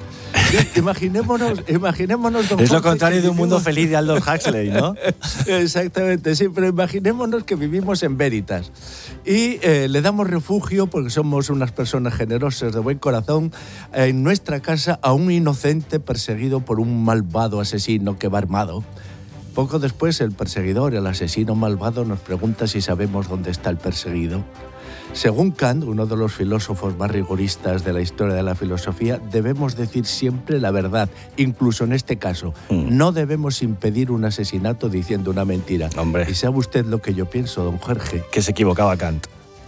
Imaginémonos, imaginémonos... Don es Jorge, lo contrario de un mundo vivimos... feliz de Aldous Huxley, ¿no? Exactamente, sí, pero imaginémonos que vivimos en Veritas y eh, le damos refugio, porque somos unas personas generosas de buen corazón, en nuestra casa a un inocente perseguido por un malvado asesino que va armado. Poco después, el perseguidor, el asesino malvado, nos pregunta si sabemos dónde está el perseguido. Según Kant, uno de los filósofos más rigoristas de la historia de la filosofía, debemos decir siempre la verdad, incluso en este caso. Mm. No debemos impedir un asesinato diciendo una mentira. Hombre. ¿Y sabe usted lo que yo pienso, don Jorge? Que se equivocaba Kant.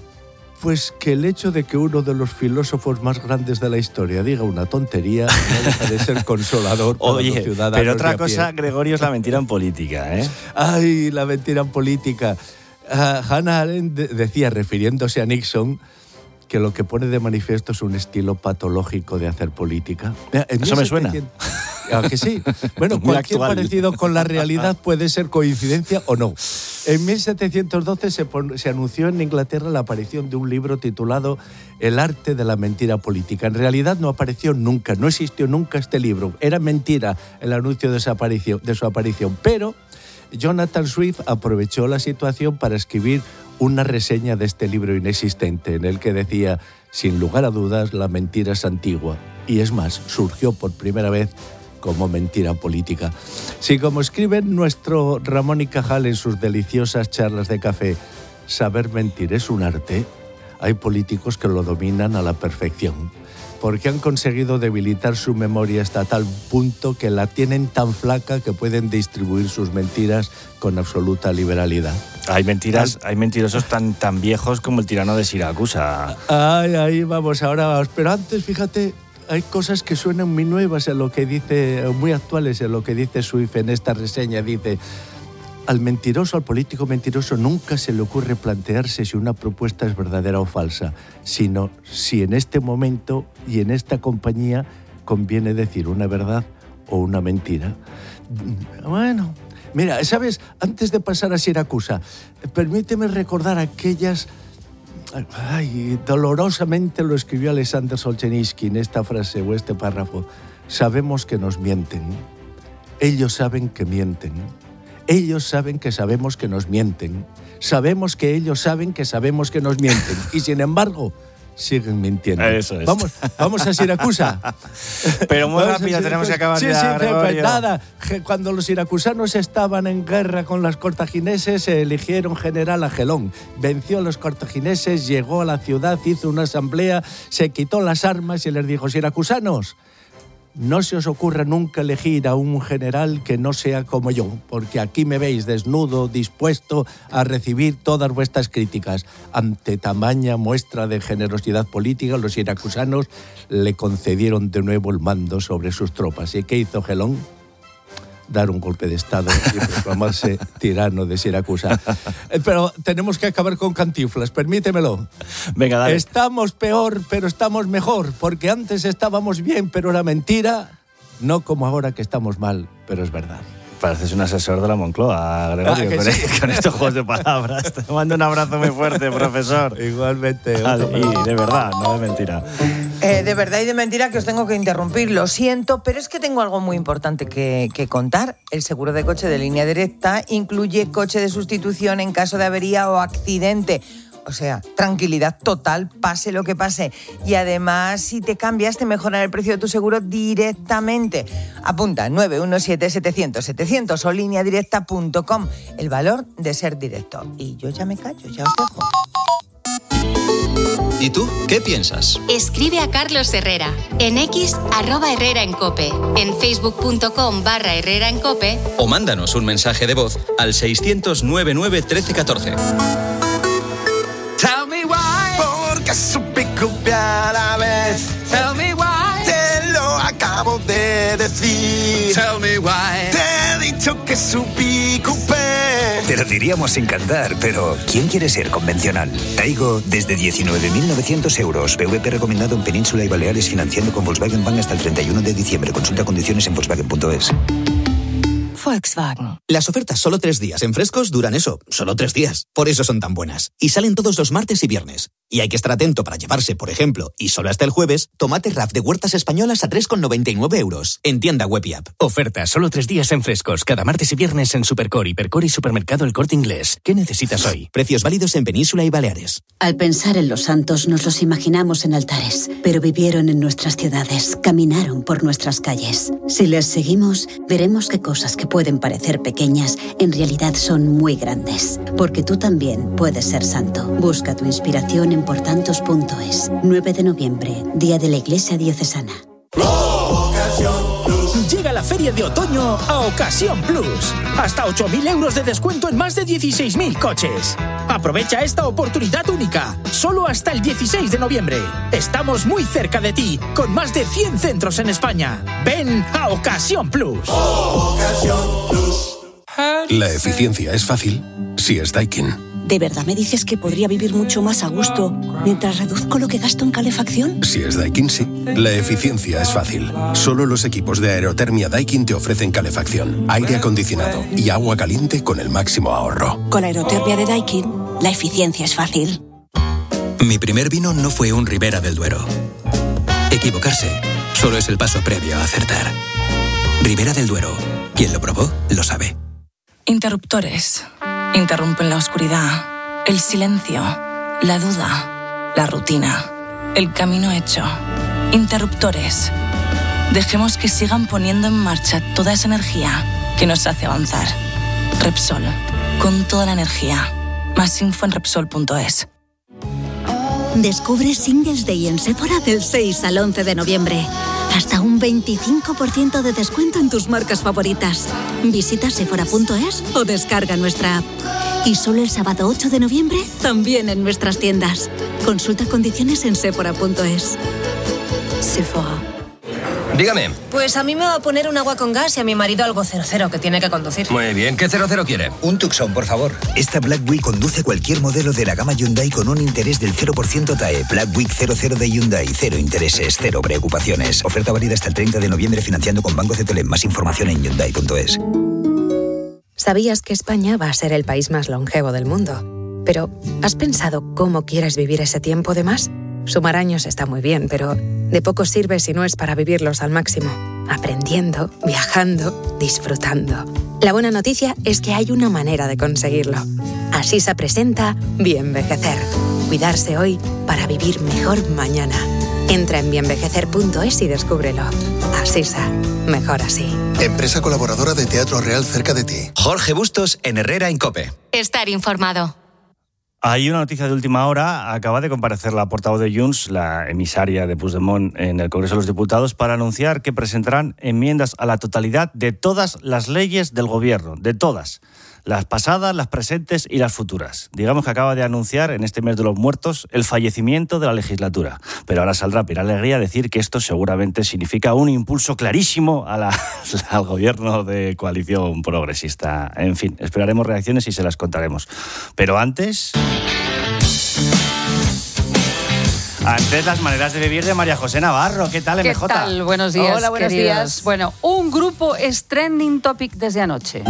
Pues que el hecho de que uno de los filósofos más grandes de la historia diga una tontería no deja de ser consolador para Oye, los ciudadanos. Pero otra cosa, Gregorio, es la mentira en política, ¿eh? Ay, la mentira en política. Uh, Hannah Arendt de- decía, refiriéndose a Nixon, que lo que pone de manifiesto es un estilo patológico de hacer política. En Eso me suena. ¿A que sí? Bueno, Muy cualquier actual. parecido con la realidad puede ser coincidencia o no. En mil setecientos doce se, pon- se anunció en Inglaterra la aparición de un libro titulado El arte de la mentira política. En realidad no apareció nunca, no existió nunca este libro. Era mentira el anuncio de su aparición, de su aparición. Pero Jonathan Swift aprovechó la situación para escribir una reseña de este libro inexistente, en el que decía, sin lugar a dudas, la mentira es antigua. Y es más, surgió por primera vez como mentira política. Si, como escribe nuestro Ramón y Cajal en sus deliciosas charlas de café, saber mentir es un arte, hay políticos que lo dominan a la perfección, porque han conseguido debilitar su memoria hasta tal punto que la tienen tan flaca que pueden distribuir sus mentiras con absoluta liberalidad. Hay mentiras, hay mentirosos tan, tan viejos como el tirano de Siracusa. Ay, ahí vamos, ahora vamos. Pero antes, fíjate, hay cosas que suenan muy nuevas en lo que dice, muy actuales en lo que dice Swift en esta reseña. Dice, al mentiroso, al político mentiroso, nunca se le ocurre plantearse si una propuesta es verdadera o falsa, sino si en este momento y en esta compañía conviene decir una verdad o una mentira. Bueno, mira, ¿sabes? Antes de pasar a Siracusa, permíteme recordar aquellas... Ay, dolorosamente lo escribió Alexander Solzhenitsyn en esta frase o este párrafo. Sabemos que nos mienten. Ellos saben que mienten. Ellos saben que sabemos que nos mienten. Sabemos que ellos saben que sabemos que nos mienten. Y sin embargo, siguen mintiendo. Eso es. Vamos, vamos a Siracusa. Pero muy Vamos a rápido, tenemos que acabar sí, ya, sí, Gregorio. pues nada. Cuando los siracusanos estaban en guerra con los cartagineses, se eligieron general a Gelón. Venció a los cartagineses, llegó a la ciudad, hizo una asamblea, se quitó las armas y les dijo, siracusanos, no se os ocurra nunca elegir a un general que no sea como yo, porque aquí me veis desnudo, dispuesto a recibir todas vuestras críticas. Ante tamaña muestra de generosidad política, los siracusanos le concedieron de nuevo el mando sobre sus tropas. ¿Y qué hizo Gelón? Dar un golpe de Estado y proclamarse tirano de Siracusa. Pero tenemos que acabar con Cantinflas, permítemelo. Venga, dale. Estamos peor, pero estamos mejor, porque antes estábamos bien, pero era mentira, no como ahora que estamos mal, pero es verdad. Pareces un asesor de la Moncloa, Gregorio, Ah, con, sí. con estos juegos de palabras. Te mando un abrazo muy fuerte, profesor. Igualmente. Vale, y de verdad, no de mentira. Eh, de verdad y de mentira que os tengo que interrumpir, lo siento, pero es que tengo algo muy importante que, que contar. El seguro de coche de Línea Directa incluye coche de sustitución en caso de avería o accidente. O sea, tranquilidad total, pase lo que pase. Y además, si te cambias, te mejoran el precio de tu seguro directamente. Apunta nueve uno siete, setecientos, setecientos o línea directa punto com. El valor de ser directo. Y yo ya me callo, ya os dejo. ¿Y tú qué piensas? Escribe a Carlos Herrera en X, arroba Herrera en Cope, en facebook.com barra Herrera en Cope O mándanos un mensaje de voz al seiscientos noventa y nueve, trece, catorce. Tell me why, porque supe copiar a la vez. Tell me why, te lo acabo de decir. Tell me why, te he dicho que subí coupé. Te lo diríamos sin cantar, pero ¿quién quiere ser convencional? Taigo desde diecinueve mil novecientos euros. P V P recomendado en Península y Baleares, financiando con Volkswagen Bank hasta el treinta y uno de diciembre. Consulta condiciones en volkswagen punto es. Volkswagen. Las ofertas solo tres días en Frescos duran eso, solo tres días. Por eso son tan buenas. Y salen todos los martes y viernes. Y hay que estar atento para llevarse, por ejemplo, y solo hasta el jueves, tomate R A F de Huertas Españolas a tres con noventa y nueve euros. En tienda web y app. Oferta solo tres días en Frescos, cada martes y viernes en Supercore, Hipercore y Supermercado El Corte Inglés. ¿Qué necesitas hoy? Precios válidos en Península y Baleares. Al pensar en los santos nos los imaginamos en altares, pero vivieron en nuestras ciudades, caminaron por nuestras calles. Si les seguimos, veremos que cosas que pueden parecer pequeñas, en realidad son muy grandes. Porque tú también puedes ser santo. Busca tu inspiración en portantos punto es. nueve de noviembre, Día de la Iglesia Diocesana. Llega la feria de otoño a Ocasión Plus. Hasta ocho mil euros de descuento en más de dieciséis mil coches. Aprovecha esta oportunidad única. Solo hasta el dieciséis de noviembre. Estamos muy cerca de ti, con más de cien centros en España. Ven a Ocasión Plus. Ocasión Plus. La eficiencia es fácil si es Daikin. ¿De verdad me dices que podría vivir mucho más a gusto mientras reduzco lo que gasto en calefacción? Si es Daikin, sí. La eficiencia es fácil. Solo los equipos de aerotermia Daikin te ofrecen calefacción, aire acondicionado y agua caliente con el máximo ahorro. Con la aerotermia de Daikin, la eficiencia es fácil. Mi primer vino no fue un Ribera del Duero. Equivocarse solo es el paso previo a acertar. Ribera del Duero. Quien lo probó, lo sabe. Interruptores. Interrumpen la oscuridad, el silencio, la duda, la rutina, el camino hecho. Interruptores. Dejemos que sigan poniendo en marcha toda esa energía que nos hace avanzar. Repsol, con toda la energía. Más info en Repsol punto es. Descubre Singles Day en Sephora del seis al once de noviembre. Hasta un veinticinco por ciento de descuento en tus marcas favoritas. Visita sephora punto es o descarga nuestra app. Y solo el sábado ocho de noviembre, también en nuestras tiendas. Consulta condiciones en sephora punto es. Sephora. Dígame. Pues a mí me va a poner un agua con gas y a mi marido algo cero cero que tiene que conducir. Muy bien, ¿qué cero cero quiere? Un Tucson, por favor. Esta Black Week conduce cualquier modelo de la gama Hyundai con un interés del cero por ciento T A E. Black Week cero cero de Hyundai. Cero intereses, cero preocupaciones. Oferta válida hasta el treinta de noviembre financiando con Banco C T L M. Más información en Hyundai punto es. ¿Sabías que España va a ser el país más longevo del mundo? Pero, ¿has pensado cómo quieres vivir ese tiempo de más? Sumar años está muy bien, pero de poco sirve si no es para vivirlos al máximo. Aprendiendo, viajando, disfrutando. La buena noticia es que hay una manera de conseguirlo. Asisa presenta Bienvejecer. Cuidarse hoy para vivir mejor mañana. Entra en bienvejecer punto es y descúbrelo. Asisa. Mejor así. Empresa colaboradora de Teatro Real cerca de ti. Jorge Bustos en Herrera en COPE. Estar informado. Hay una noticia de última hora. Acaba de comparecer la portavoz de Junts, la emisaria de Puigdemont en el Congreso de los Diputados, para anunciar que presentarán enmiendas a la totalidad de todas las leyes del Gobierno, de todas. Las pasadas, las presentes y las futuras. Digamos que acaba de anunciar en este mes de los muertos el fallecimiento de la legislatura. Pero ahora saldrá Pilar Alegría a decir que esto seguramente significa un impulso clarísimo a la, al gobierno de coalición progresista. En fin, esperaremos reacciones y se las contaremos. Pero antes... Antes, las maneras de vivir de María José Navarro. ¿Qué tal, M J? ¿Qué tal? Buenos días, Hola, buenos queridos. días. Bueno, un grupo es trending topic desde anoche.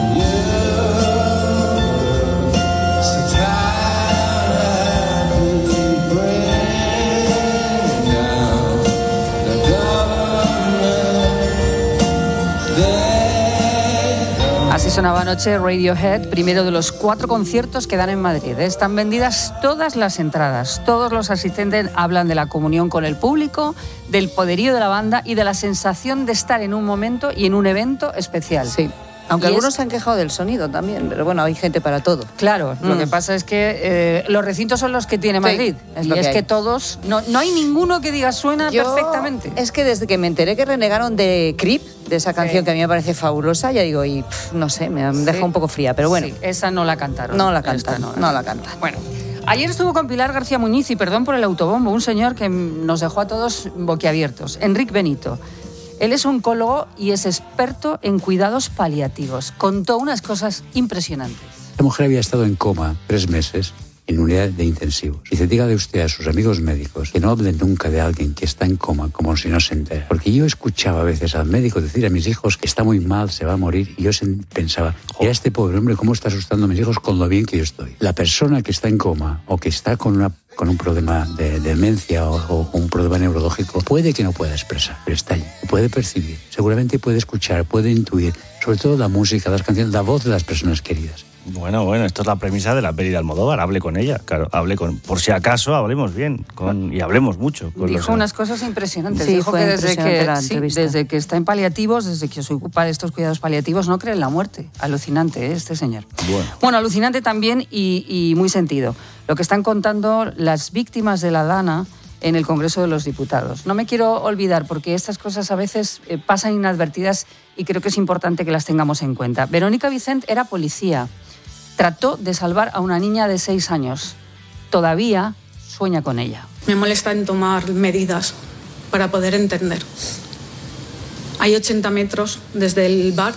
Así sonaba anoche Radiohead, primero de los cuatro conciertos que dan en Madrid. Están vendidas todas las entradas. Todos los asistentes hablan de la comunión con el público, del poderío de la banda y de la sensación de estar en un momento y en un evento especial. Sí. Aunque y algunos es... se han quejado del sonido también, pero bueno, hay gente para todo. Claro, mm. lo que pasa es que eh, los recintos son los que tiene Madrid. Sí, es y es que, que todos, no, no hay ninguno que diga suena Yo, perfectamente. Es que desde que me enteré que renegaron de Creep, de esa canción sí. que a mí me parece fabulosa, ya digo, y pff, no sé, me sí. deja un poco fría, pero bueno. Sí, esa no la cantaron. No la cantan, no, no la cantan. Bueno. Ayer estuvo con Pilar García Muñiz, y perdón por el autobombo, un señor que nos dejó a todos boquiabiertos, Enrique Benito. Él es oncólogo y es experto en cuidados paliativos. Contó unas cosas impresionantes. La mujer había estado en coma tres meses en unidad de intensivos. Dice, dígale usted a sus amigos médicos que no hablen nunca de alguien que está en coma como si no se entera. Porque yo escuchaba a veces al médico decir a mis hijos que está muy mal, se va a morir, y yo pensaba, mira este pobre hombre cómo está asustando a mis hijos con lo bien que yo estoy. La persona que está en coma o que está con una con un problema de demencia o, o un problema neurológico, puede que no pueda expresar, pero está allí, puede percibir, seguramente puede escuchar, puede intuir, sobre todo la música, las canciones, la voz de las personas queridas. Bueno, bueno, esto es la premisa de la peli de Almodóvar. Hable con ella, claro, hable con... Por si acaso, hablemos bien con, y hablemos mucho. Con Dijo los... unas cosas impresionantes. Sí, Dijo fue que desde impresionante que, la sí, entrevista. desde que está en paliativos, desde que se ocupa de estos cuidados paliativos, no cree en la muerte. Alucinante, ¿eh? Este señor. Bueno. Bueno, alucinante también y, y muy sentido. Lo que están contando las víctimas de la Dana en el Congreso de los Diputados. No me quiero olvidar, porque estas cosas a veces eh, pasan inadvertidas y creo que es importante que las tengamos en cuenta. Verónica Vicent era policía. Trató de salvar a una niña de seis años. Todavía sueña con ella. Me molesta en tomar medidas para poder entender. Hay ochenta metros desde el bar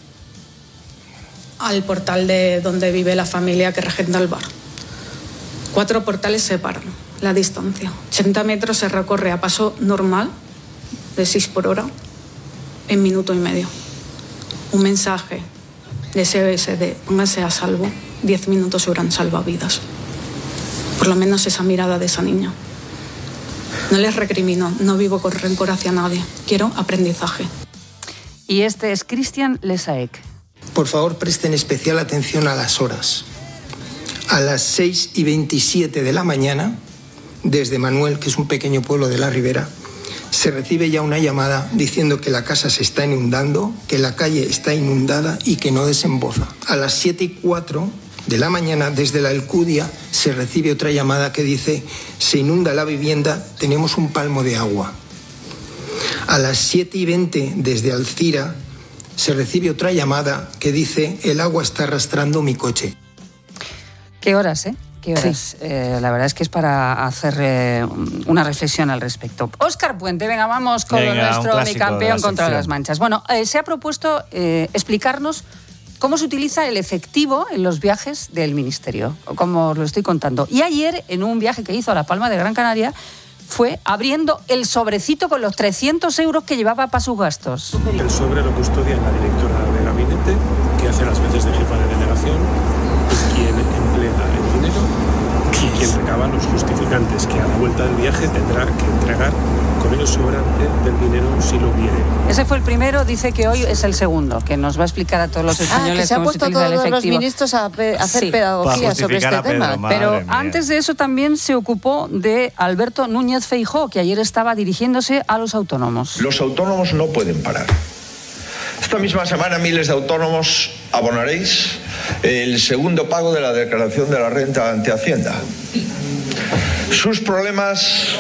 al portal de donde vive la familia que regenta el bar. Cuatro portales separan la distancia. ochenta metros se recorre a paso normal, de seis por hora, en minuto y medio. Un mensaje de S O S de póngase a salvo, diez minutos hubieran salvado vidas. Por lo menos esa mirada de esa niña. No les recrimino, no vivo con rencor hacia nadie. Quiero aprendizaje. Y este es Christian Lesaec. Por favor, presten especial atención a las horas. A las seis y veintisiete de la mañana, desde Manuel, que es un pequeño pueblo de la Ribera, se recibe ya una llamada diciendo que la casa se está inundando, que la calle está inundada y que no desemboza. A las siete y cuatro de la mañana, desde la Alcudia, se recibe otra llamada que dice: se inunda la vivienda, tenemos un palmo de agua. A las siete y veinte, desde Alcira, se recibe otra llamada que dice: el agua está arrastrando mi coche. ¿Qué horas, eh? ¿Qué horas? Sí. Eh, la verdad es que es para hacer eh, una reflexión al respecto. Óscar Puente, venga, vamos con Venga, lo nuestro, un mi clásico campeón de la contra sección. las manchas. Bueno, eh, se ha propuesto eh, explicarnos cómo se utiliza el efectivo en los viajes del Ministerio, como os lo estoy contando. Y ayer, en un viaje que hizo a La Palma de Gran Canaria, fue abriendo el sobrecito con los trescientos euros que llevaba para sus gastos. El sobre lo custodia la directora de gabinete, que hace las veces de jefa de delegación, y quien emplea el dinero y quien recaba los justificantes, que a la vuelta del viaje tendrá que entregar con el sobrante del dinero si lo hubiere. Ese fue el primero, dice que hoy es el segundo, que nos va a explicar a todos los españoles Ah, que se han cómo se puesto utiliza el todos los efectivo. ministros a pe- a hacer Sí. pedagogía sobre este justificar a Pedro, tema. madre Pero mía. antes de eso también se ocupó de Alberto Núñez Feijóo, que ayer estaba dirigiéndose a los autónomos. Los autónomos no pueden parar. Esta misma semana miles de autónomos abonaréis el segundo pago de la declaración de la renta ante Hacienda. Sus problemas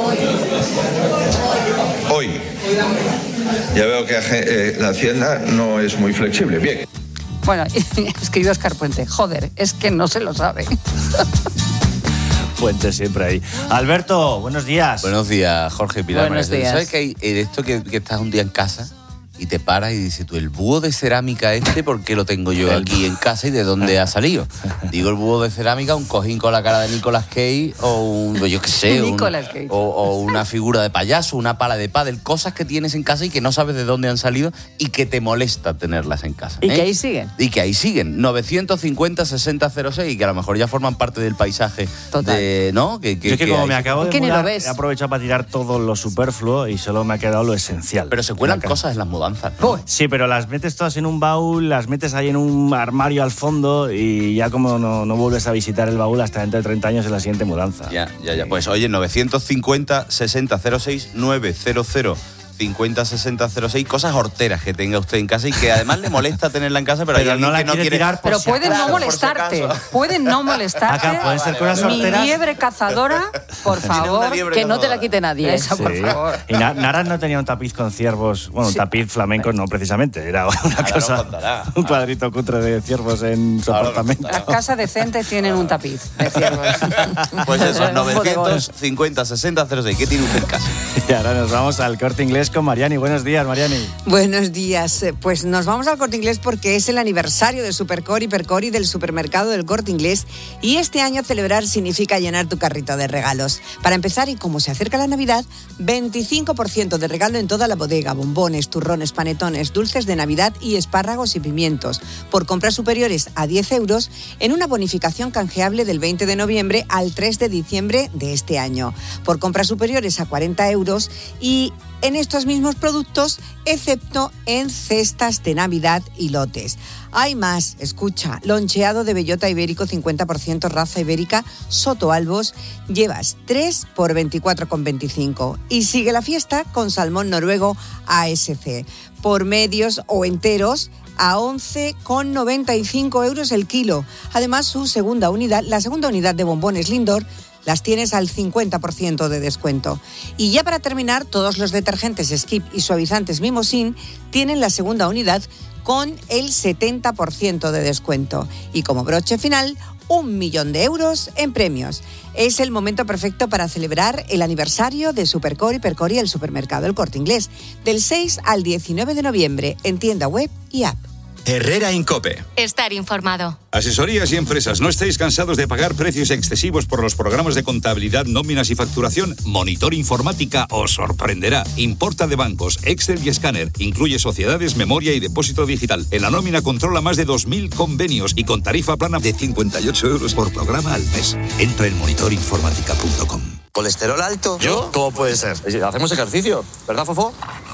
hoy. Ya veo que eh, la Hacienda no es muy flexible. Bien. Bueno, escribió Óscar Puente, joder, es que no se lo sabe. Puente siempre ahí. Alberto, buenos días. Buenos días, Jorge Pilar. Buenos María. días. ¿Sabes que hay eh, esto que, que estás un día en casa y te paras y dices tú, el búho de cerámica este, ¿por qué lo tengo yo aquí en casa y de dónde ha salido? Digo, el búho de cerámica, un cojín con la cara de Nicolas Cage o un, yo qué sé, un- Nicolas Cage. o, o una figura de payaso, una pala de pádel, cosas que tienes en casa y que no sabes de dónde han salido y que te molesta tenerlas en casa. Y ¿eh? que ahí siguen. Y que ahí siguen, novecientos cincuenta sesenta cero seis, y que a lo mejor ya forman parte del paisaje. Total. De, ¿no? Que, Yo es que, como hay- me acabo de Es que ni lo mudar, ves. he aprovechado para tirar todo lo superfluo y solo me ha quedado lo esencial. Pero se cuelan La ca- cosas en las mudanzas, ¿no? Sí, pero las metes todas en un baúl, las metes ahí en un armario al fondo y ya como no, no vuelves a visitar el baúl hasta dentro de treinta años en la siguiente mudanza. Ya, ya, ya. Pues oye, novecientos cincuenta sesenta cero seis, novecientos cincuenta sesenta cero seis, cosas horteras que tenga usted en casa y que además le molesta tenerla en casa, pero, Pero hay alguien no la que no quiere quiere tirar por Pero si pueden acaso. no molestarte, pueden no molestarte. Acá pueden ser cosas Mi horteras. liebre cazadora, por favor. liebre Que no te la quite nadie. Eso, por Sí. favor. Y Na- Naras no tenía un tapiz con ciervos, bueno, un tapiz flamenco no precisamente, era una Ahora cosa, nos contará. un cuadrito cutre de ciervos en su Ahora nos apartamento. Las casas decentes tienen un tapiz de ciervos. Pues eso, Un bodegón. novecientos cincuenta sesenta cero seis. ¿Qué tiene usted en casa? Y ahora nos vamos al Corte Inglés. Inglés con Mariani. Buenos días, Mariani. Buenos días. Pues nos vamos al Corte Inglés porque es el aniversario de Supercore, Hipercore y del supermercado del Corte Inglés. Y este año celebrar significa llenar tu carrito de regalos. Para empezar, y como se acerca la Navidad, veinticinco por ciento de regalo en toda la bodega. Bombones, turrones, panetones, dulces de Navidad y espárragos y pimientos. Por compras superiores a diez euros en una bonificación canjeable del veinte de noviembre al tres de diciembre de este año. Por compras superiores a cuarenta euros y en estos mismos productos, excepto en cestas de Navidad y lotes. Hay más, escucha, loncheado de bellota ibérico cincuenta por ciento raza ibérica Soto Albos, llevas tres por veinticuatro con veinticinco. Y sigue la fiesta con salmón noruego A S C, por medios o enteros a once con noventa y cinco euros el kilo. Además, su segunda unidad, la segunda unidad de bombones Lindor, las tienes al cincuenta por ciento de descuento. Y ya para terminar, todos los detergentes Skip y suavizantes Mimosin tienen la segunda unidad con el setenta por ciento de descuento. Y como broche final, un millón de euros en premios. Es el momento perfecto para celebrar el aniversario de Supercore, Hipercore y el supermercado El Corte Inglés, del seis al diecinueve de noviembre en tienda web y app. Herrera Incope. Estar informado. Asesorías y empresas, ¿no estáis cansados de pagar precios excesivos por los programas de contabilidad, nóminas y facturación? Monitor Informática os sorprenderá. Importa de bancos, Excel y escáner. Incluye sociedades, memoria y depósito digital. En la nómina controla más de dos mil convenios y con tarifa plana de cincuenta y ocho euros por programa al mes. Entra en monitor informática punto com. ¿Colesterol alto? ¿Yo? ¿Cómo puede ser? Hacemos ejercicio, ¿verdad, Fofo?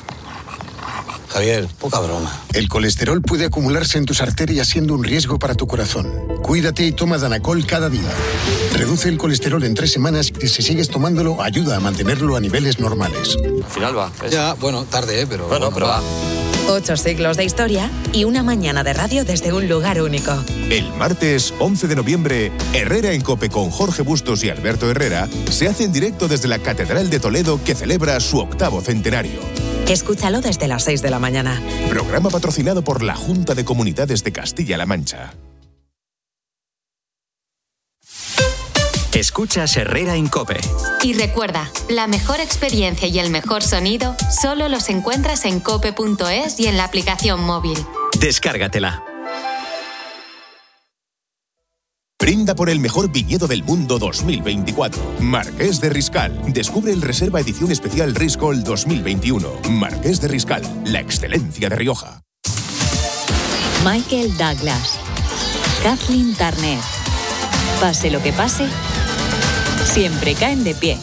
Javier, poca broma. El colesterol puede acumularse en tus arterias siendo un riesgo para tu corazón. Cuídate y toma Danacol cada día. Reduce el colesterol en tres semanas y si sigues tomándolo, ayuda a mantenerlo a niveles normales. Al final va. ¿ves? Ya, bueno, tarde, ¿eh? Pero, bueno, pero va. Ocho siglos de historia y una mañana de radio desde un lugar único. El martes once de noviembre, Herrera en Cope con Jorge Bustos y Alberto Herrera se hace en directo desde la Catedral de Toledo que celebra su octavo centenario. Escúchalo desde las seis de la mañana. Programa patrocinado por la Junta de Comunidades de Castilla-La Mancha. Escuchas Herrera en Cope. Y recuerda, la mejor experiencia y el mejor sonido solo los encuentras en cope punto es y en la aplicación móvil. Descárgatela. Brinda por el mejor viñedo del mundo dos mil veinticuatro. Marqués de Riscal. Descubre el Reserva Edición Especial Riscol dos mil veintiuno. Marqués de Riscal, la excelencia de Rioja. Michael Douglas. Kathleen Turner. Pase lo que pase, siempre caen de pie.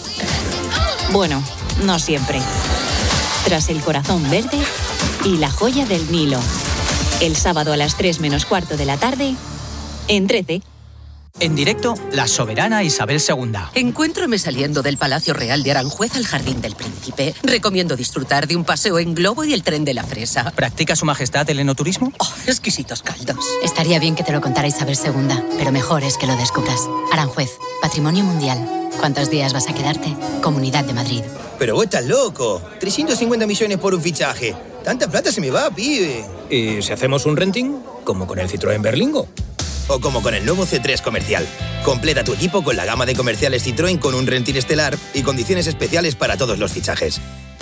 Bueno, no siempre. Tras El Corazón Verde y La Joya del Nilo. El sábado a las tres menos cuarto de la tarde, en Trece. En directo, la soberana Isabel segunda. Encuéntrame saliendo del Palacio Real de Aranjuez al Jardín del Príncipe. Recomiendo disfrutar de un paseo en globo y el tren de la fresa. ¿Practica su majestad el enoturismo? Oh, exquisitos caldos. Estaría bien que te lo contara Isabel segunda, pero mejor es que lo descubras. Aranjuez, Patrimonio Mundial. ¿Cuántos días vas a quedarte? Comunidad de Madrid. Pero vos estás loco. trescientos cincuenta millones por un fichaje. Tanta plata se me va, pibe. ¿Y si hacemos un renting? Como con el Citroën Berlingo. O como con el nuevo C tres Comercial. Completa tu equipo con la gama de comerciales Citroën con un renting estelar y condiciones especiales para todos los fichajes.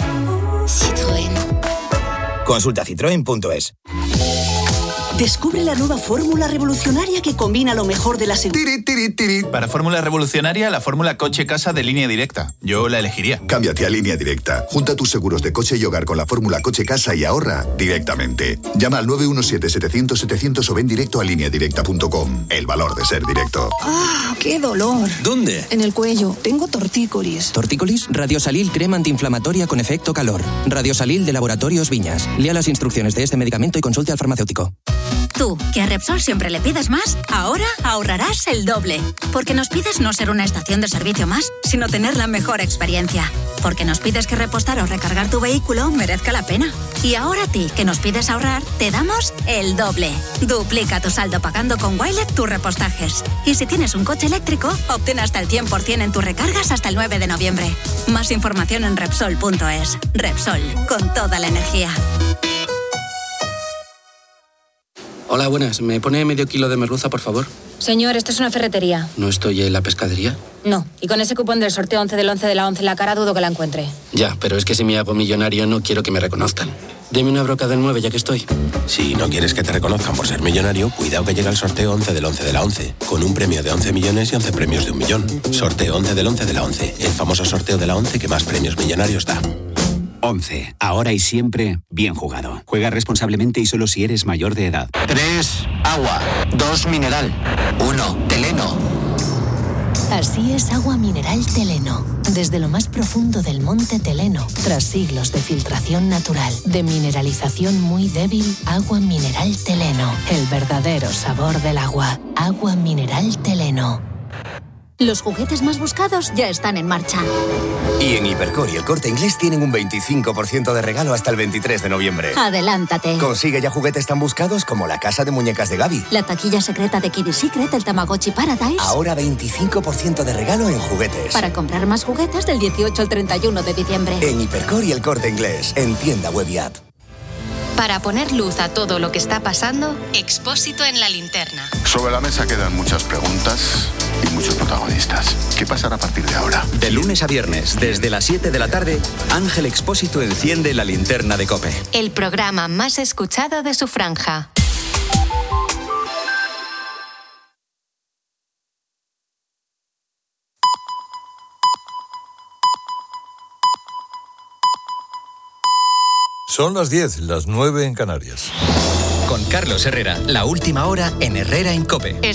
Citroën. Consulta citroen punto es. Descubre la nueva fórmula revolucionaria que combina lo mejor de la seguridad. Para fórmula revolucionaria, la fórmula coche-casa de Línea Directa. Yo la elegiría. Cámbiate a Línea Directa. Junta tus seguros de coche y hogar con la fórmula coche-casa y ahorra directamente. Llama al nueve uno siete, setecientos, setecientos o ven directo a línea directa punto com. El valor de ser directo. ¡Ah, qué dolor! ¿Dónde? En el cuello. Tengo tortícolis. ¿Tortícolis? Radiosalil crema antiinflamatoria con efecto calor. Radiosalil de Laboratorios Viñas. Lea las instrucciones de este medicamento y consulte al farmacéutico. Tú, que a Repsol siempre le pides más, ahora ahorrarás el doble. Porque nos pides no ser una estación de servicio más, sino tener la mejor experiencia. Porque nos pides que repostar o recargar tu vehículo merezca la pena. Y ahora a ti, que nos pides ahorrar, te damos el doble. Duplica tu saldo pagando con Wilet tus repostajes. Y si tienes un coche eléctrico, obtén hasta el cien por ciento en tus recargas hasta el nueve de noviembre. Más información en Repsol punto es. Repsol, con toda la energía. Hola, buenas. ¿Me pone medio kilo de merluza, por favor? Señor, esto es una ferretería. ¿No estoy en la pescadería? No, y con ese cupón del sorteo once del once de la once en la cara dudo que la encuentre. Ya, pero es que si me hago millonario no quiero que me reconozcan. Deme una broca del nueve ya que estoy. Si no quieres que te reconozcan por ser millonario, cuidado que llega el sorteo once del once de la once, con un premio de once millones y once premios de un millón. Sorteo once del once de la once, el famoso sorteo de la once que más premios millonarios da. once. Ahora y siempre, bien jugado. Juega responsablemente y solo si eres mayor de edad. tres. Agua. dos. Mineral. uno. Teleno. Así es Agua Mineral Teleno. Desde lo más profundo del monte Teleno, tras siglos de filtración natural, de mineralización muy débil, Agua Mineral Teleno. El verdadero sabor del agua. Agua Mineral Teleno. Los juguetes más buscados ya están en marcha. Y en Hipercor y El Corte Inglés tienen un veinticinco por ciento de regalo hasta el veintitrés de noviembre. Adelántate. Consigue ya juguetes tan buscados como la casa de muñecas de Gaby. La taquilla secreta de Kid Secret, el Tamagotchi Paradise. Ahora veinticinco por ciento de regalo en juguetes. Para comprar más juguetes del dieciocho al treinta y uno de diciembre. En Hipercor y El Corte Inglés, en tienda web y app. Para poner luz a todo lo que está pasando, Expósito en la linterna. Sobre la mesa quedan muchas preguntas y muchos protagonistas. ¿Qué pasará a partir de ahora? De lunes a viernes, desde las siete de la tarde, Ángel Expósito enciende la linterna de COPE. El programa más escuchado de su franja. Son las diez, las nueve en Canarias. Con Carlos Herrera, la última hora en Herrera en COPE.